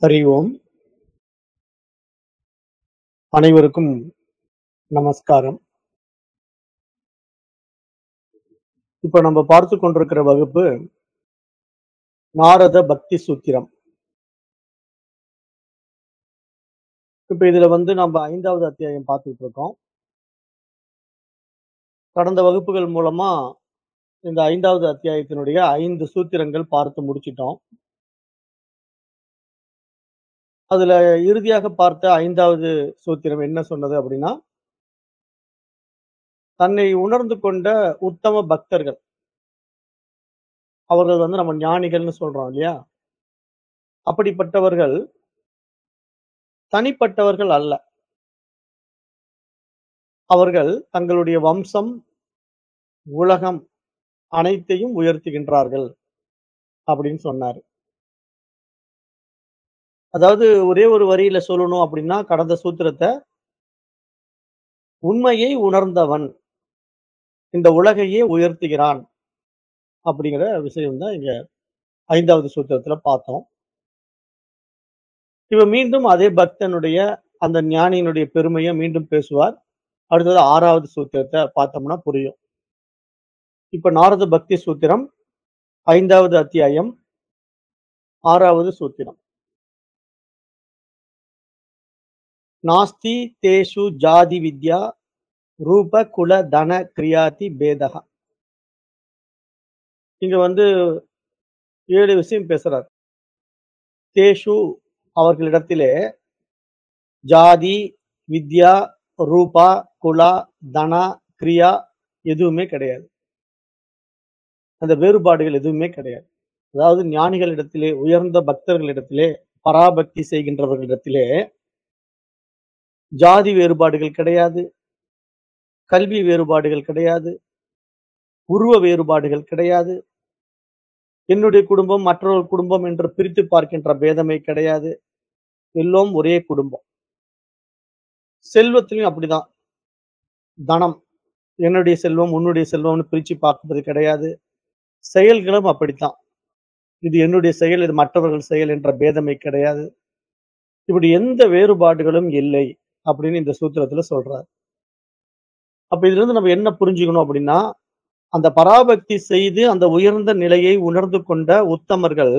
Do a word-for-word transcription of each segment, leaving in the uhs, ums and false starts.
ஹரி ஓம். அனைவருக்கும் நமஸ்காரம். இப்ப நம்ம பார்த்து கொண்டிருக்கிற வகுப்பு நாரத பக்தி சூத்திரம். இப்ப இதுல வந்து நம்ம ஐந்தாவது அத்தியாயம் பார்த்துட்டு இருக்கோம். கடந்த வகுப்புகள் மூலமா இந்த ஐந்தாவது அத்தியாயத்தினுடைய ஐந்து சூத்திரங்கள் பார்த்து முடிச்சிட்டோம். அதுல இறுதியாக பார்த்த ஐந்தாவது சூத்திரம் என்ன சொன்னது அப்படின்னா, தன்னை உணர்ந்து கொண்ட உத்தம பக்தர்கள், அவர்கள் வந்து நம்ம ஞானிகள்னு சொல்றோம் இல்லையா? அப்படிப்பட்டவர்கள் தனிப்பட்டவர்கள் அல்ல. அவர்கள் தங்களுடைய வம்சம், உலகம் அனைத்தையும் உயர்த்துகின்றார்கள் அப்படின்னு சொன்னாரு. அதாவது ஒரே ஒரு வரியில சொல்லணும் அப்படின்னா, கடந்த சூத்திரத்த, உண்மையை உணர்ந்தவன் இந்த உலகையே உயர்த்துகிறான் அப்படிங்கிற விஷயம் தான் இங்க ஐந்தாவது சூத்திரத்துல பார்த்தோம். இவ மீண்டும் அதே பக்தனுடைய அந்த ஞானியினுடைய பெருமைய மீண்டும் பேசுவார். அடுத்தது ஆறாவது சூத்திரத்த பார்த்தோம்னா புரியும். இப்ப நாரத பக்தி சூத்திரம் ஐந்தாவது அத்தியாயம் ஆறாவது சூத்திரம். நாஸ்தி தேஷு ஜாதி வித்யா ரூப குல தன கிரியாதி பேதக. இங்க வந்து ஏழு விஷயம் பேசுறார். தேஷு அவர்களிடத்திலே ஜாதி, வித்யா, ரூபா, குலா, தனா, கிரியா எதுவுமே கிடையாது. அந்த வேறுபாடுகள் எதுவுமே கிடையாது. அதாவது ஞானிகளிடத்திலே, உயர்ந்த பக்தர்களிடத்திலே, பராபக்தி செய்கின்றவர்களிடத்திலே ஜாதி வேறுபாடுகள் கிடையாது, கல்வி வேறுபாடுகள் கிடையாது, உருவ வேறுபாடுகள் கிடையாது, என்னுடைய குடும்பம் மற்றொரு குடும்பம் என்று பிரித்து பார்க்கின்ற பேதமே கிடையாது. எல்லோரும் ஒரே குடும்பம். செல்வத்திலும் அப்படிதான். தனம், என்னுடைய செல்வம், உன்னுடைய செல்வம்னு பிரிச்சு பார்ப்பது கிடையாது. செயல்களும் அப்படித்தான். இது என்னுடைய செயல், இது மற்றவர்கள் செயல் என்ற பேதமை கிடையாது. இப்படி எந்த வேறுபாடுகளும் இல்லை அப்படின்னு இந்த சூத்திரத்துல சொல்றார். அப்ப இதுல இருந்து நம்ம என்ன புரிஞ்சுக்கணும் அப்படின்னா, அந்த பராபக்தி செய்து அந்த உயர்ந்த நிலையை உணர்ந்து கொண்ட உத்தமர்கள்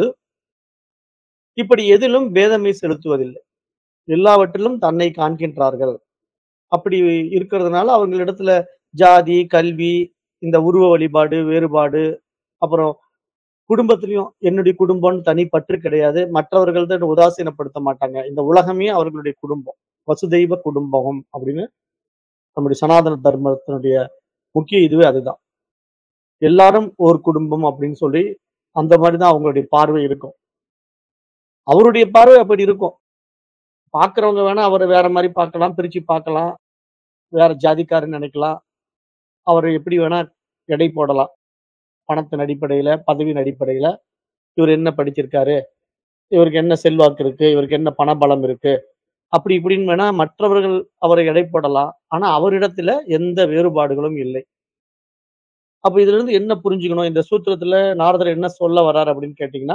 இப்படி எதிலும் பேதமை செலுத்துவதில்லை. எல்லாவற்றிலும் தன்னை காண்கின்றார்கள். அப்படி இருக்கிறதுனால அவங்களிடத்துல ஜாதி, கல்வி, இந்த உருவ வழிபாடு, வேறுபாடு, அப்புறம் குடும்பத்திலயும் என்னுடைய குடும்பம்னு தனி பற்று கிடையாது. மற்றவர்கள் தான் உதாசீனப்படுத்த மாட்டாங்க. இந்த உலகமே அவர்களுடைய குடும்பம். வசுதெய்வ குடும்பம் அப்படின்னு நம்முடைய சனாதன தர்மத்தினுடைய முக்கிய இதுவே அதுதான். எல்லாரும் ஒரு குடும்பம் அப்படின்னு சொல்லி அந்த மாதிரி தான் அவங்களுடைய பார்வை இருக்கும். அவருடைய பார்வை அப்படி இருக்கும். பார்க்கிறவங்க வேணா அவரை வேற மாதிரி பார்க்கலாம், பிரிச்சு பார்க்கலாம், வேற ஜாதிக்காரன்னு நினைக்கலாம். அவரை எப்படி வேணா எடை போடலாம். பணத்தின் அடிப்படையில, பதவியின் அடிப்படையில இவர் என்ன படிச்சிருக்காரு, இவருக்கு என்ன செல்வாக்கு இருக்கு, இவருக்கு என்ன பணபலம் இருக்கு, அப்படி இப்படின்னு வேணா மற்றவர்கள் அவரை எடை போடலாம். ஆனா அவரிடத்துல எந்த வேறுபாடுகளும் இல்லை. அப்ப இதுல இருந்து என்ன புரிஞ்சுக்கணும்? இந்த சூத்திரத்துல நாரதர் என்ன சொல்ல வர்றாரு அப்படின்னு கேட்டீங்கன்னா,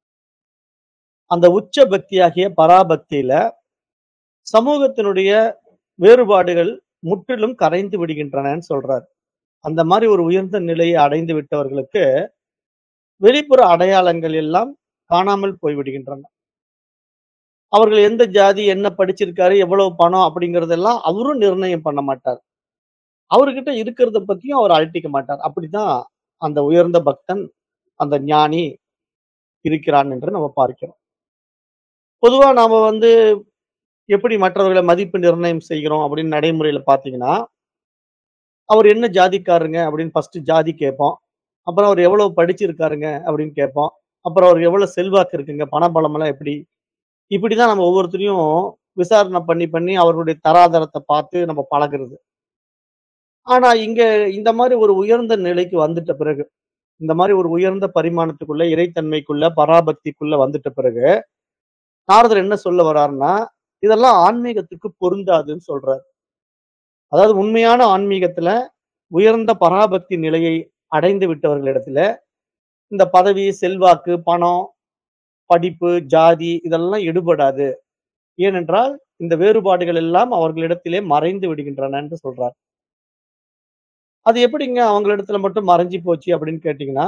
அந்த உச்ச பக்தியாகிய பராபக்தியில சமூகத்தினுடைய வேறுபாடுகள் முற்றிலும் கரைந்து விடுகின்றனன்னு சொல்றார். அந்த மாதிரி ஒரு உயர்ந்த நிலையை அடைந்து விட்டவர்களுக்கு வெளிப்புற அடையாளங்கள் எல்லாம் காணாமல் போய்விடுகின்றன. அவர்கள் எந்த ஜாதி, என்ன படிச்சிருக்காரு, எவ்வளவு பணம் அப்படிங்கிறதெல்லாம் அவரும் நிர்ணயம் பண்ண மாட்டார். அவர்கிட்ட இருக்கிறத பத்தியும் அவர் அழட்டிக்க மாட்டார். அப்படித்தான் அந்த உயர்ந்த பக்தன், அந்த ஞானி இருக்கிறான் என்று நம்ம பார்க்கிறோம். பொதுவா நாம வந்து எப்படி மற்றவர்களை மதிப்பு நிர்ணயம் செய்கிறோம் அப்படின்னு நடைமுறையில பார்த்தீங்கன்னா, அவர் என்ன ஜாதிக்காரருங்க அப்படின்னு ஃபர்ஸ்ட் ஜாதி கேட்போம். அப்புறம் அவர் எவ்வளவு படிச்சிருக்காருங்க அப்படின்னு கேட்போம். அப்புறம் அவருக்கு எவ்வளவு செல்வாக்கு இருக்குங்க, பணபலம் எல்லாம் எப்படி? இப்படிதான் நம்ம ஒவ்வொருத்தரையும் விசாரணை பண்ணி பண்ணி அவர்களுடைய தராதரத்தை பார்த்து நம்ம பழகுறது. ஆனா இங்க இந்த மாதிரி ஒரு உயர்ந்த நிலைக்கு வந்துட்ட பிறகு, இந்த மாதிரி ஒரு உயர்ந்த பரிமாணத்துக்குள்ள, இறைத்தன்மைக்குள்ள, பராபக்திக்குள்ள வந்துட்ட பிறகு, நாரதர் என்ன சொல்ல வர்றாருன்னா, இதெல்லாம் ஆன்மீகத்துக்கு பொருந்தாதுன்னு சொல்றாரு. அதாவது உண்மையான ஆன்மீகத்துல உயர்ந்த பராபக்தி நிலையை அடைந்து விட்டவர்களிடத்துல இந்த பதவி, செல்வாக்கு, பணம், படிப்பு, ஜாதி இதெல்லாம் எடுபடாது. ஏனென்றால், இந்த வேறுபாடுகள் எல்லாம் அவர்களிடத்திலே மறைந்து விடுகின்றன என்று சொல்றார். அது எப்படிங்க அவங்களிடத்துல மட்டும் மறைஞ்சு போச்சு அப்படின்னு கேட்டீங்கன்னா,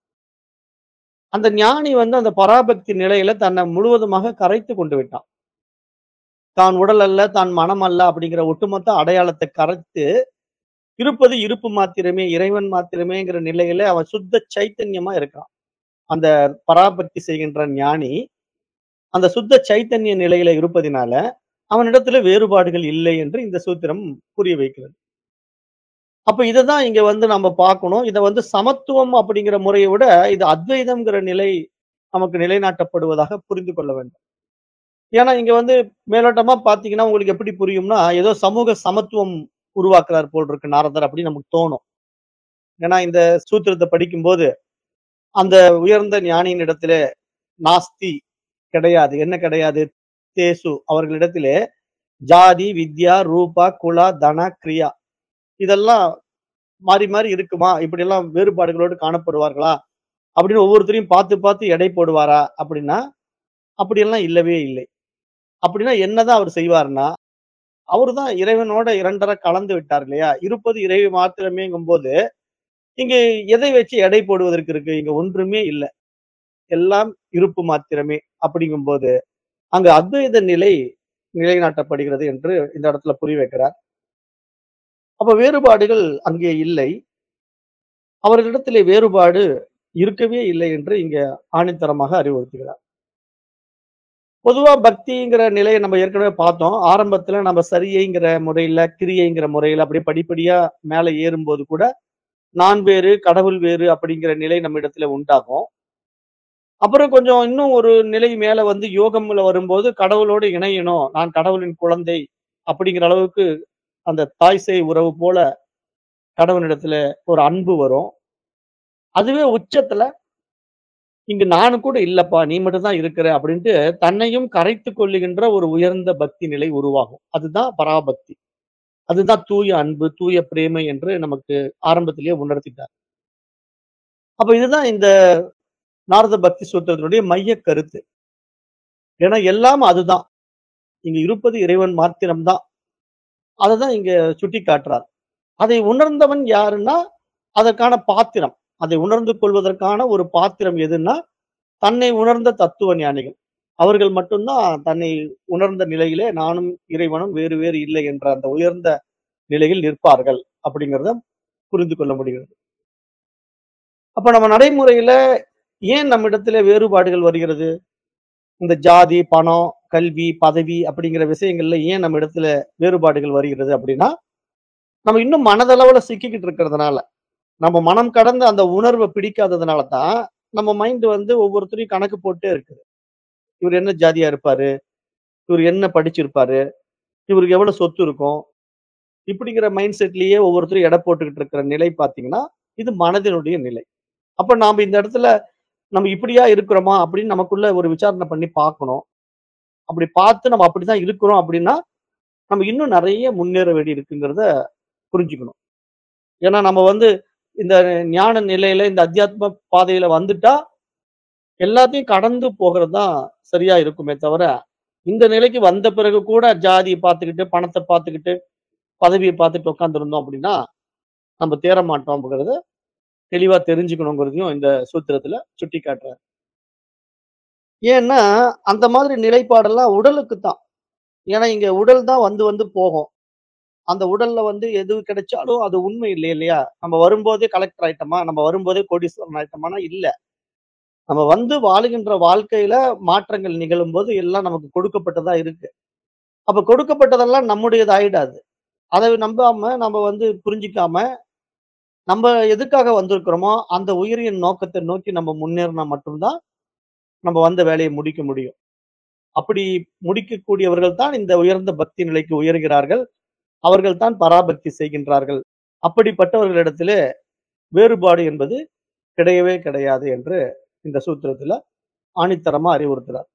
அந்த ஞானி வந்து அந்த பராபக்தி நிலையில தன்னை முழுவதுமாக கரைத்து கொண்டு விட்டான். தான் உடல் அல்ல, தான் மனம் அல்ல அப்படிங்கிற ஒட்டுமொத்த அடையாளத்தை கரைத்து, இருப்பது இருப்பு மாத்திரமே, இறைவன் மாத்திரமேங்கிற நிலையில அவன் சுத்த சைத்தன்யமா இருக்கான். அந்த பராபக்தி செய்கின்ற ஞானி, அந்த சுத்த சைத்தன்ய நிலையில இருப்பதினால, அவனிடத்துல வேறுபாடுகள் இல்லை என்று இந்த சூத்திரம் புரிய வைக்கிறது. அப்ப இததான் இங்க வந்து நம்ம பார்க்கணும். இத வந்து சமத்துவம் அப்படிங்கிற முறைய விட, இது அத்வைதம்ங்கிற நிலை நமக்கு நிலைநாட்டப்படுவதாக புரிந்து கொள்ள வேண்டும். ஏன்னா, இங்க வந்து மேலோட்டமா பார்த்தீங்கன்னா, உங்களுக்கு எப்படி புரியும்னா, ஏதோ சமூக சமத்துவம் உருவாக்குறார் போல் இருக்கு நாரதர் அப்படின்னு நமக்கு தோணும். ஏன்னா, இந்த சூத்திரத்த படிக்கும்போது, அந்த உயர்ந்த ஞானியின் இடத்திலே நாஸ்தி கிடையாது. என்ன கிடையாது? தேசு அவர்களிடத்திலே ஜாதி, வித்யா, ரூபா, குலா, தன, கிரியா இதெல்லாம் மாறி, மாறி இருக்குமா? இப்படியெல்லாம் வேறுபாடுகளோடு காணப்படுவார்களா? அப்படின்னு ஒவ்வொருத்தரையும் பார்த்து, பார்த்து எடை போடுவாரா? அப்படின்னா, அப்படியெல்லாம் இல்லவே இல்லை. அப்படின்னா என்னதான் அவர் செய்வார்ன்னா, அவரு தான் இறைவனோட இரண்டற கலந்து விட்டார் இல்லையா? இருப்பது இறைவி மாத்திரமேங்கும்போது, இங்க எதை வச்சு எடை போடுவதற்கு இருக்கு? இங்க ஒன்றுமே இல்ல. எல்லாம் இருப்பு மாத்திரமே. அப்படிங்கும்போது, அங்க அத்வைத நிலை நிலைநாட்டப்படுகிறது என்று இந்த இடத்துல புரிய வைக்கிறார். அப்ப வேறுபாடுகள் அங்கே இல்லை. அவர்களிடத்திலே வேறுபாடு இருக்கவே இல்லை என்று இங்க ஆணித்தரமாக அறிவுறுத்துகிறார். பொதுவா பக்திங்கிற நிலைய நம்ம ஏற்கனவே பார்த்தோம். ஆரம்பத்துல நம்ம சரியைங்கிற முறையில, கிரியைங்கிற முறையில அப்படியே படிப்படியா மேல ஏறும்போது கூட, நான் வேறு, கடவுள் வேறு அப்படிங்கிற நிலை நம்மிடத்துல உண்டாகும். அப்புறம் கொஞ்சம் இன்னும் ஒரு நிலை மேல வந்து யோகம்ல வரும்போது, கடவுளோடு இணையணும். நான் கடவுளின் குழந்தை அப்படிங்கிற அளவுக்கு அந்த தாய் சேய் உறவு போல கடவுளிடத்துல ஒரு அன்பு வரும். அதுவே உச்சத்துல, இங்க நானு கூட இல்லப்பா, நீ மட்டும் தான் இருக்கிற அப்படின்ட்டு தன்னையும் கரைத்துக் கொள்ளுகின்ற ஒரு உயர்ந்த பக்தி நிலை உருவாகும். அதுதான் பராபக்தி. அதுதான் தூய அன்பு, தூய பிரேமை என்று நமக்கு ஆரம்பத்திலேயே உணர்த்திட்டார். அப்ப இதுதான் இந்த நாரத பக்தி சூத்திரத்தினுடைய மையக் கருத்து. ஏன்னா எல்லாம் அதுதான். இங்க இருப்பது இறைவன் மாத்திரம் தான். அததான் இங்க சுட்டிக் காட்டுறார். அதை உணர்ந்தவன் யாருன்னா, அதற்கான பாத்திரம். அதை உணர்ந்து கொள்வதற்கான ஒரு பாத்திரம் எதுன்னா, தன்னை உணர்ந்த தத்துவ ஞானிகள். அவர்கள் மட்டும் தான் தன்னை உணர்ந்த நிலையிலே நானும் இறைவனும் வேறு வேறு இல்லை என்ற அந்த உயர்ந்த நிலையில் நிற்பார்கள். அப்படிங்கிறத புரிந்து கொள்ள முடிகிறது. அப்ப நம்ம நடைமுறையில ஏன் நம்மிடத்திலே வேறுபாடுகள் வருகிறது? இந்த ஜாதி, பணம், கல்வி, பதவி அப்படிங்கிற விஷயங்கள்ல ஏன் நம்ம இடத்துல வேறுபாடுகள் வருகிறது அப்படின்னா, நம்ம இன்னும் மனதளவுல சிக்கிக்கிட்டு இருக்கிறதுனால. நம்ம மனம் கடந்த அந்த உணர்வ பிடிக்காததுனால தான், நம்ம மைண்ட் வந்து ஒவ்வொருத்தரையும் கணக்கு போட்டே இருக்குது. இவரு என்ன ஜாதியா இருப்பாரு? இவரு என்ன படிச்சிருப்பாரு? இவருக்கு எவ்வளவு சொத்து இருக்கும்? இப்படிங்கிற மைண்ட் செட்லயே ஒவ்வொருத்தரும் எடை போட்டுக்கிட்டு இருக்கிற நிலை பார்த்தீங்கன்னா, இது மனதினுடைய நிலை. அப்ப நாம இந்த இடத்துல நம்ம இப்படியா இருக்கிறோமா? அப்படின்னு நமக்குள்ள ஒரு விசாரணை பண்ணி பார்க்கணும். அப்படி பார்த்து நம்ம அப்படித்தான் இருக்கிறோம் அப்படின்னா, நம்ம இன்னும் நெறைய முன்னேற வேண்டி இருக்குங்கிறத புரிஞ்சுக்கணும். ஏன்னா நம்ம வந்து இந்த ஞான நிலையில, இந்த அத்தியாத்ம பாதையில வந்துட்டா, எல்லாத்தையும் கடந்து போகிறது தான் சரியா இருக்குமே தவிர, இந்த நிலைக்கு வந்த பிறகு கூட ஜாதிய பார்த்துக்கிட்டு, பணத்த பார்த்துக்கிட்டு, பதவிய பார்த்துட்டு உட்கார்ந்திருந்தோம் அப்படின்னா, நம்ம தேற மாட்டோம்ங்கிறத தெளிவா தெரிஞ்சுக்கணுங்கிறதையும் இந்த சூத்திரத்துல சுட்டிக்காட்டுறார். ஏன்னா, அந்த மாதிரி நிலைப்பாடெல்லாம் உடலுக்கு தான். ஏன்னா இங்க உடல் தான் வந்து வந்து போகும். அந்த உடல்ல வந்து எது கிடைச்சாலும் அது உண்மை இல்லை இல்லையா? நம்ம வரும்போதே கலெக்டர் ஆயிட்டோமா? நம்ம வரும்போதே கோடீஸ்வரன் ஆயிட்டோமான்னா இல்ல. நம்ம வந்து வாழுகின்ற வாழ்க்கையில மாற்றங்கள் நிகழும்போது எல்லாம் நமக்கு கொடுக்கப்பட்டதா இருக்கு. அப்ப கொடுக்கப்பட்டதெல்லாம் நம்முடையது ஆயிடாது. அத நம்பாம நம்ம வந்து புரிஞ்சுக்காம, நம்ம எதுக்காக வந்திருக்கிறோமோ, அந்த உயிரின் நோக்கத்த நோக்கி நம்ம முன்னேறினா மட்டும் தான், நம்ம வந்த வேலைய முடிக்க முடியும். அப்படி முடிக்கக்கூடியவர்கள் தான் இந்த உயர்ந்த பக்தி நிலைக்கு உயர்கிறார்கள். அவர்கள் தான் பராபக்தி செய்கின்றார்கள். அப்படிப்பட்டவர்களிடத்திலே வேறுபாடு என்பது கிடையவே கிடையாது என்று இந்த சூத்திரத்துல ஆணித்தரமா அறிவுறுத்துறார்.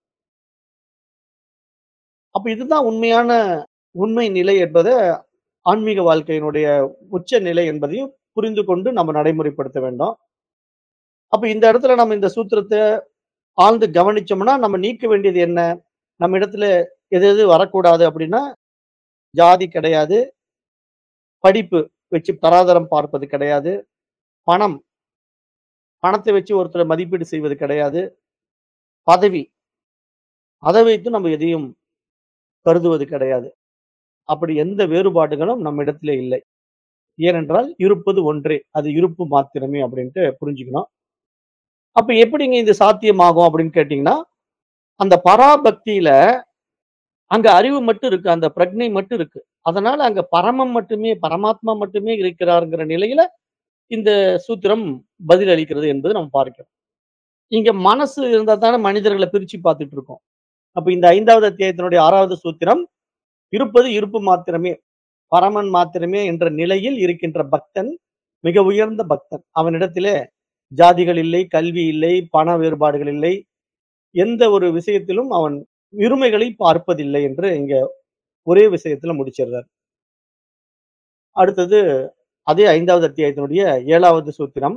அப்ப இதுதான் உண்மையான உண்மை நிலை என்பத ஆன்மீக வாழ்க்கையினுடைய உச்ச நிலை என்பதையும் புரிந்து கொண்டு நம்ம நடைமுறைப்படுத்த வேண்டும். அப்ப இந்த இடத்துல நம்ம இந்த சூத்திரத்த ஆழ்ந்து கவனிச்சோம்னா, நம்ம நீக்க வேண்டியது என்ன? நம்ம இடத்துல எது எது வரக்கூடாது அப்படின்னா, ஜாதி கிடையாது. படிப்பு வச்சு தராதரம் பார்ப்பது கிடையாது. பணம், பணத்தை வச்சு ஒருத்தர மதிப்பீடு செய்வது கிடையாது. பதவி, அத வைத்து நம்ம எதையும் கருதுவது கிடையாது. அப்படி எந்த வேறுபாடுகளும் நம்மிடத்திலே இல்லை. ஏனென்றால் இருப்பது ஒன்றே. அது இருப்பு மாத்திரமே அப்படின்ட்டு புரிஞ்சுக்கணும். அப்ப எப்படிங்க இது சாத்தியமாகும் அப்படின்னு கேட்டீங்கன்னா, அந்த பராபக்தியில அங்க அறிவு மட்டும் இருக்கு. அந்த பிரக்ஞை மட்டும் இருக்கு. அதனால அங்க பரமம் மட்டுமே, பரமாத்மா மட்டுமே இருக்கிறார்ங்கிற நிலையில இந்த சூத்திரம் பதில் அளிக்கிறது என்பது நம்ம பார்க்கிறோம். இங்க மனசு இருந்தா தானே மனிதர்கள பிரிச்சு பார்த்துட்டு இருக்கோம். அப்ப இந்த ஐந்தாவது அத்தியாயத்தினுடைய ஆறாவது சூத்திரம், இருப்பது இருப்பு மாத்திரமே, பரமன் மாத்திரமே என்ற நிலையில் இருக்கின்ற பக்தன், மிக உயர்ந்த பக்தன். அவனிடத்திலே ஜாதிகள் இல்லை, கல்வி இல்லை, பண வேறுபாடுகள் இல்லை. எந்த ஒரு விஷயத்திலும் அவன் இருமைகளை பார்ப்பதில்லை என்று இங்க ஒரே விஷயத்துல முடிச்சிடுறார். அடுத்தது அதே ஐந்தாவது அத்தியாயத்தினுடைய ஏழாவது சூத்திரம்.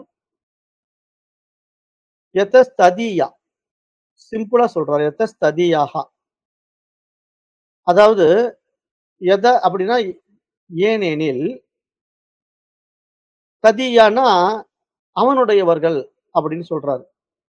யதஸ்ததீயா. சிம்பிளா சொல்றாரு. யதஸ்ததீயாஹ. அதாவது எத அப்படின்னா ஏனெனில், ததீயான்னா அவனுடையவர்கள் அப்படின்னு சொல்றாரு.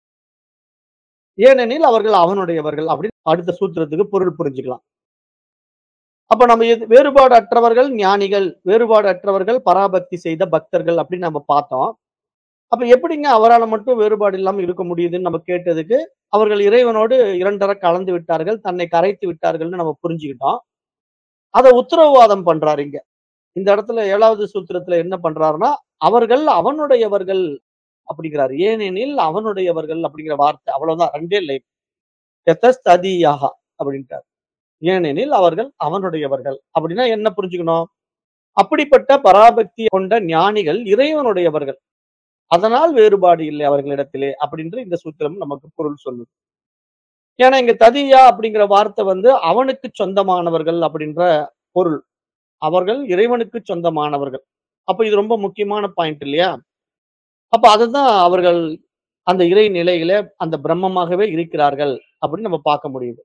ஏனெனில் அவர்கள் அவனுடையவர்கள் அப்படின்னு அடுத்த சூத்திரத்துக்கு பொருள் புரிஞ்சுக்கலாம். அப்ப நம்ம எது வேறுபாடு அற்றவர்கள் ஞானிகள், வேறுபாடு அற்றவர்கள் பராபக்தி செய்த பக்தர்கள் அப்படின்னு நம்ம பார்த்தோம். அப்ப எப்படிங்க அவரால மட்டும் வேறுபாடு இல்லாம இருக்க முடியுதுன்னு நம்ம கேட்டதுக்கு, அவர்கள் இறைவனோடு இரண்டற கலந்து விட்டார்கள், தன்னை கரைத்து விட்டார்கள்ன்னு நம்ம புரிஞ்சுக்கிட்டோம். அத உத்தரவாதம் பண்றாரு இங்க. இந்த இடத்துல ஏழாவது சூத்திரத்துல என்ன பண்றாருன்னா, அவர்கள் அவனுடையவர்கள் அப்படிங்கிறாரு. ஏனெனில் அவனுடையவர்கள் அப்படிங்கிற வார்த்தை. அவ்வளவுதான் ரெண்டே லைன். யதஸ்ததீயாஹ அப்படின்ட்டாரு. ஏனெனில் அவர்கள் அவனுடையவர்கள். அப்படின்னா என்ன புரிஞ்சுக்கணும்? அப்படிப்பட்ட பராபக்தி கொண்ட ஞானிகள் இறைவனுடையவர்கள். அதனால் வேறுபாடு இல்லை அவர்களிடத்திலே அப்படின்று இந்த சூத்திரம் நமக்கு பொருள் சொல்லுது. ஏன்னா இங்க ததியா அப்படிங்கிற வார்த்தை வந்து அவனுக்கு சொந்தமானவர்கள் அப்படின்ற பொருள். அவர்கள் இறைவனுக்கு சொந்தமானவர்கள். அப்ப இது ரொம்ப முக்கியமான பாயிண்ட் இல்லையா? அப்ப அதுதான் அவர்கள் அந்த இறை நிலையில அந்த பிரம்மமாகவே இருக்கிறார்கள் அப்படின்னு நம்ம பார்க்க முடியுது.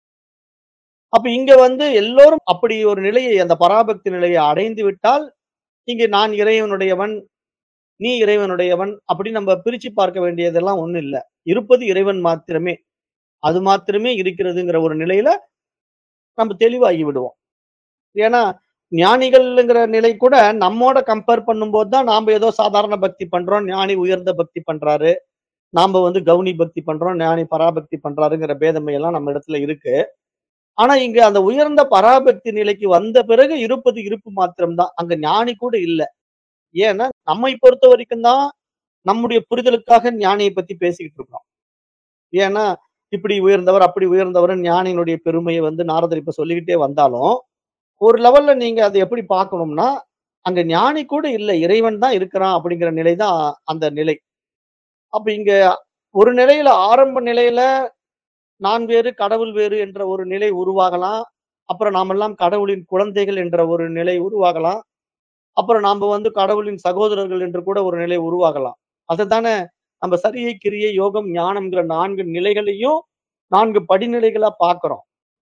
அப்ப இங்க வந்து எல்லோரும் அப்படி ஒரு நிலையை அந்த பராபக்தி நிலையை அடைந்து விட்டால், இங்க நான் இறைவனுடையவன், நீ இறைவனுடையவன் அப்படின்னு நம்ம பிரிச்சு பார்க்க வேண்டியதெல்லாம் ஒண்ணும் இல்ல. இருப்பது இறைவன் மாத்திரமே. அது மாத்திரமே இருக்கிறதுங்கிற ஒரு நிலையில நம்ம தெளிவாகி விடுவோம். ஏன்னா, ஞானிகள்ங்கிற நிலை கூட நம்மோட கம்பேர் பண்ணும்போது தான் நாம ஏதோ சாதாரண பக்தி பண்றோம். ஞானி உயர்ந்த பக்தி பண்றாரு. நாம வந்து கவுனி பக்தி பண்றோம். ஞானி பராபக்தி பண்றாருங்கிற பேதமை எல்லாம் நம்ம இடத்துல இருக்கு. ஆனா, இங்க அந்த உயர்ந்த பராபக்தி நிலைக்கு வந்த பிறகு இருப்பது இருப்பு மாத்திரம் தான். அங்க ஞானி கூட இல்ல. ஏன்னா, நம்மை பொறுத்தவரைக்கும் தான் நம்முடைய புரிதலுக்காக ஞானிய பத்தி பேசிக்கிட்டு இருக்கோம். ஏன்னா, இப்படி உயர்ந்தவர், அப்படி உயர்ந்தவர்ன்னு ஞானியினுடைய பெருமைய வந்து நாரதர் இப்ப சொல்லிக்கிட்டே வந்தாலும், ஒரு லெவல்ல நீங்க அத எப்படி பார்க்கணும்னா, அங்க ஞானி கூட இல்ல. இறைவன் தான் இருக்கிறான் அப்படிங்கிற நிலை தான் அந்த நிலை. அப்ப இங்க ஒரு நிலையில ஆரம்ப நிலையில நான் வேறு, கடவுள் வேறு என்ற ஒரு நிலை உருவாகலாம். அப்புறம் நாமெல்லாம் கடவுளின் குழந்தைகள் என்ற ஒரு நிலை உருவாகலாம். அப்புறம் நாம வந்து கடவுளின் சகோதரர்கள் என்று கூட ஒரு நிலை உருவாகலாம். அதத்தானே நம்ம சரியை, கிரியை, யோகம், ஞானம்ங்கிற நான்கு நிலைகளையும் நான்கு படிநிலைகளா பார்க்கிறோம்.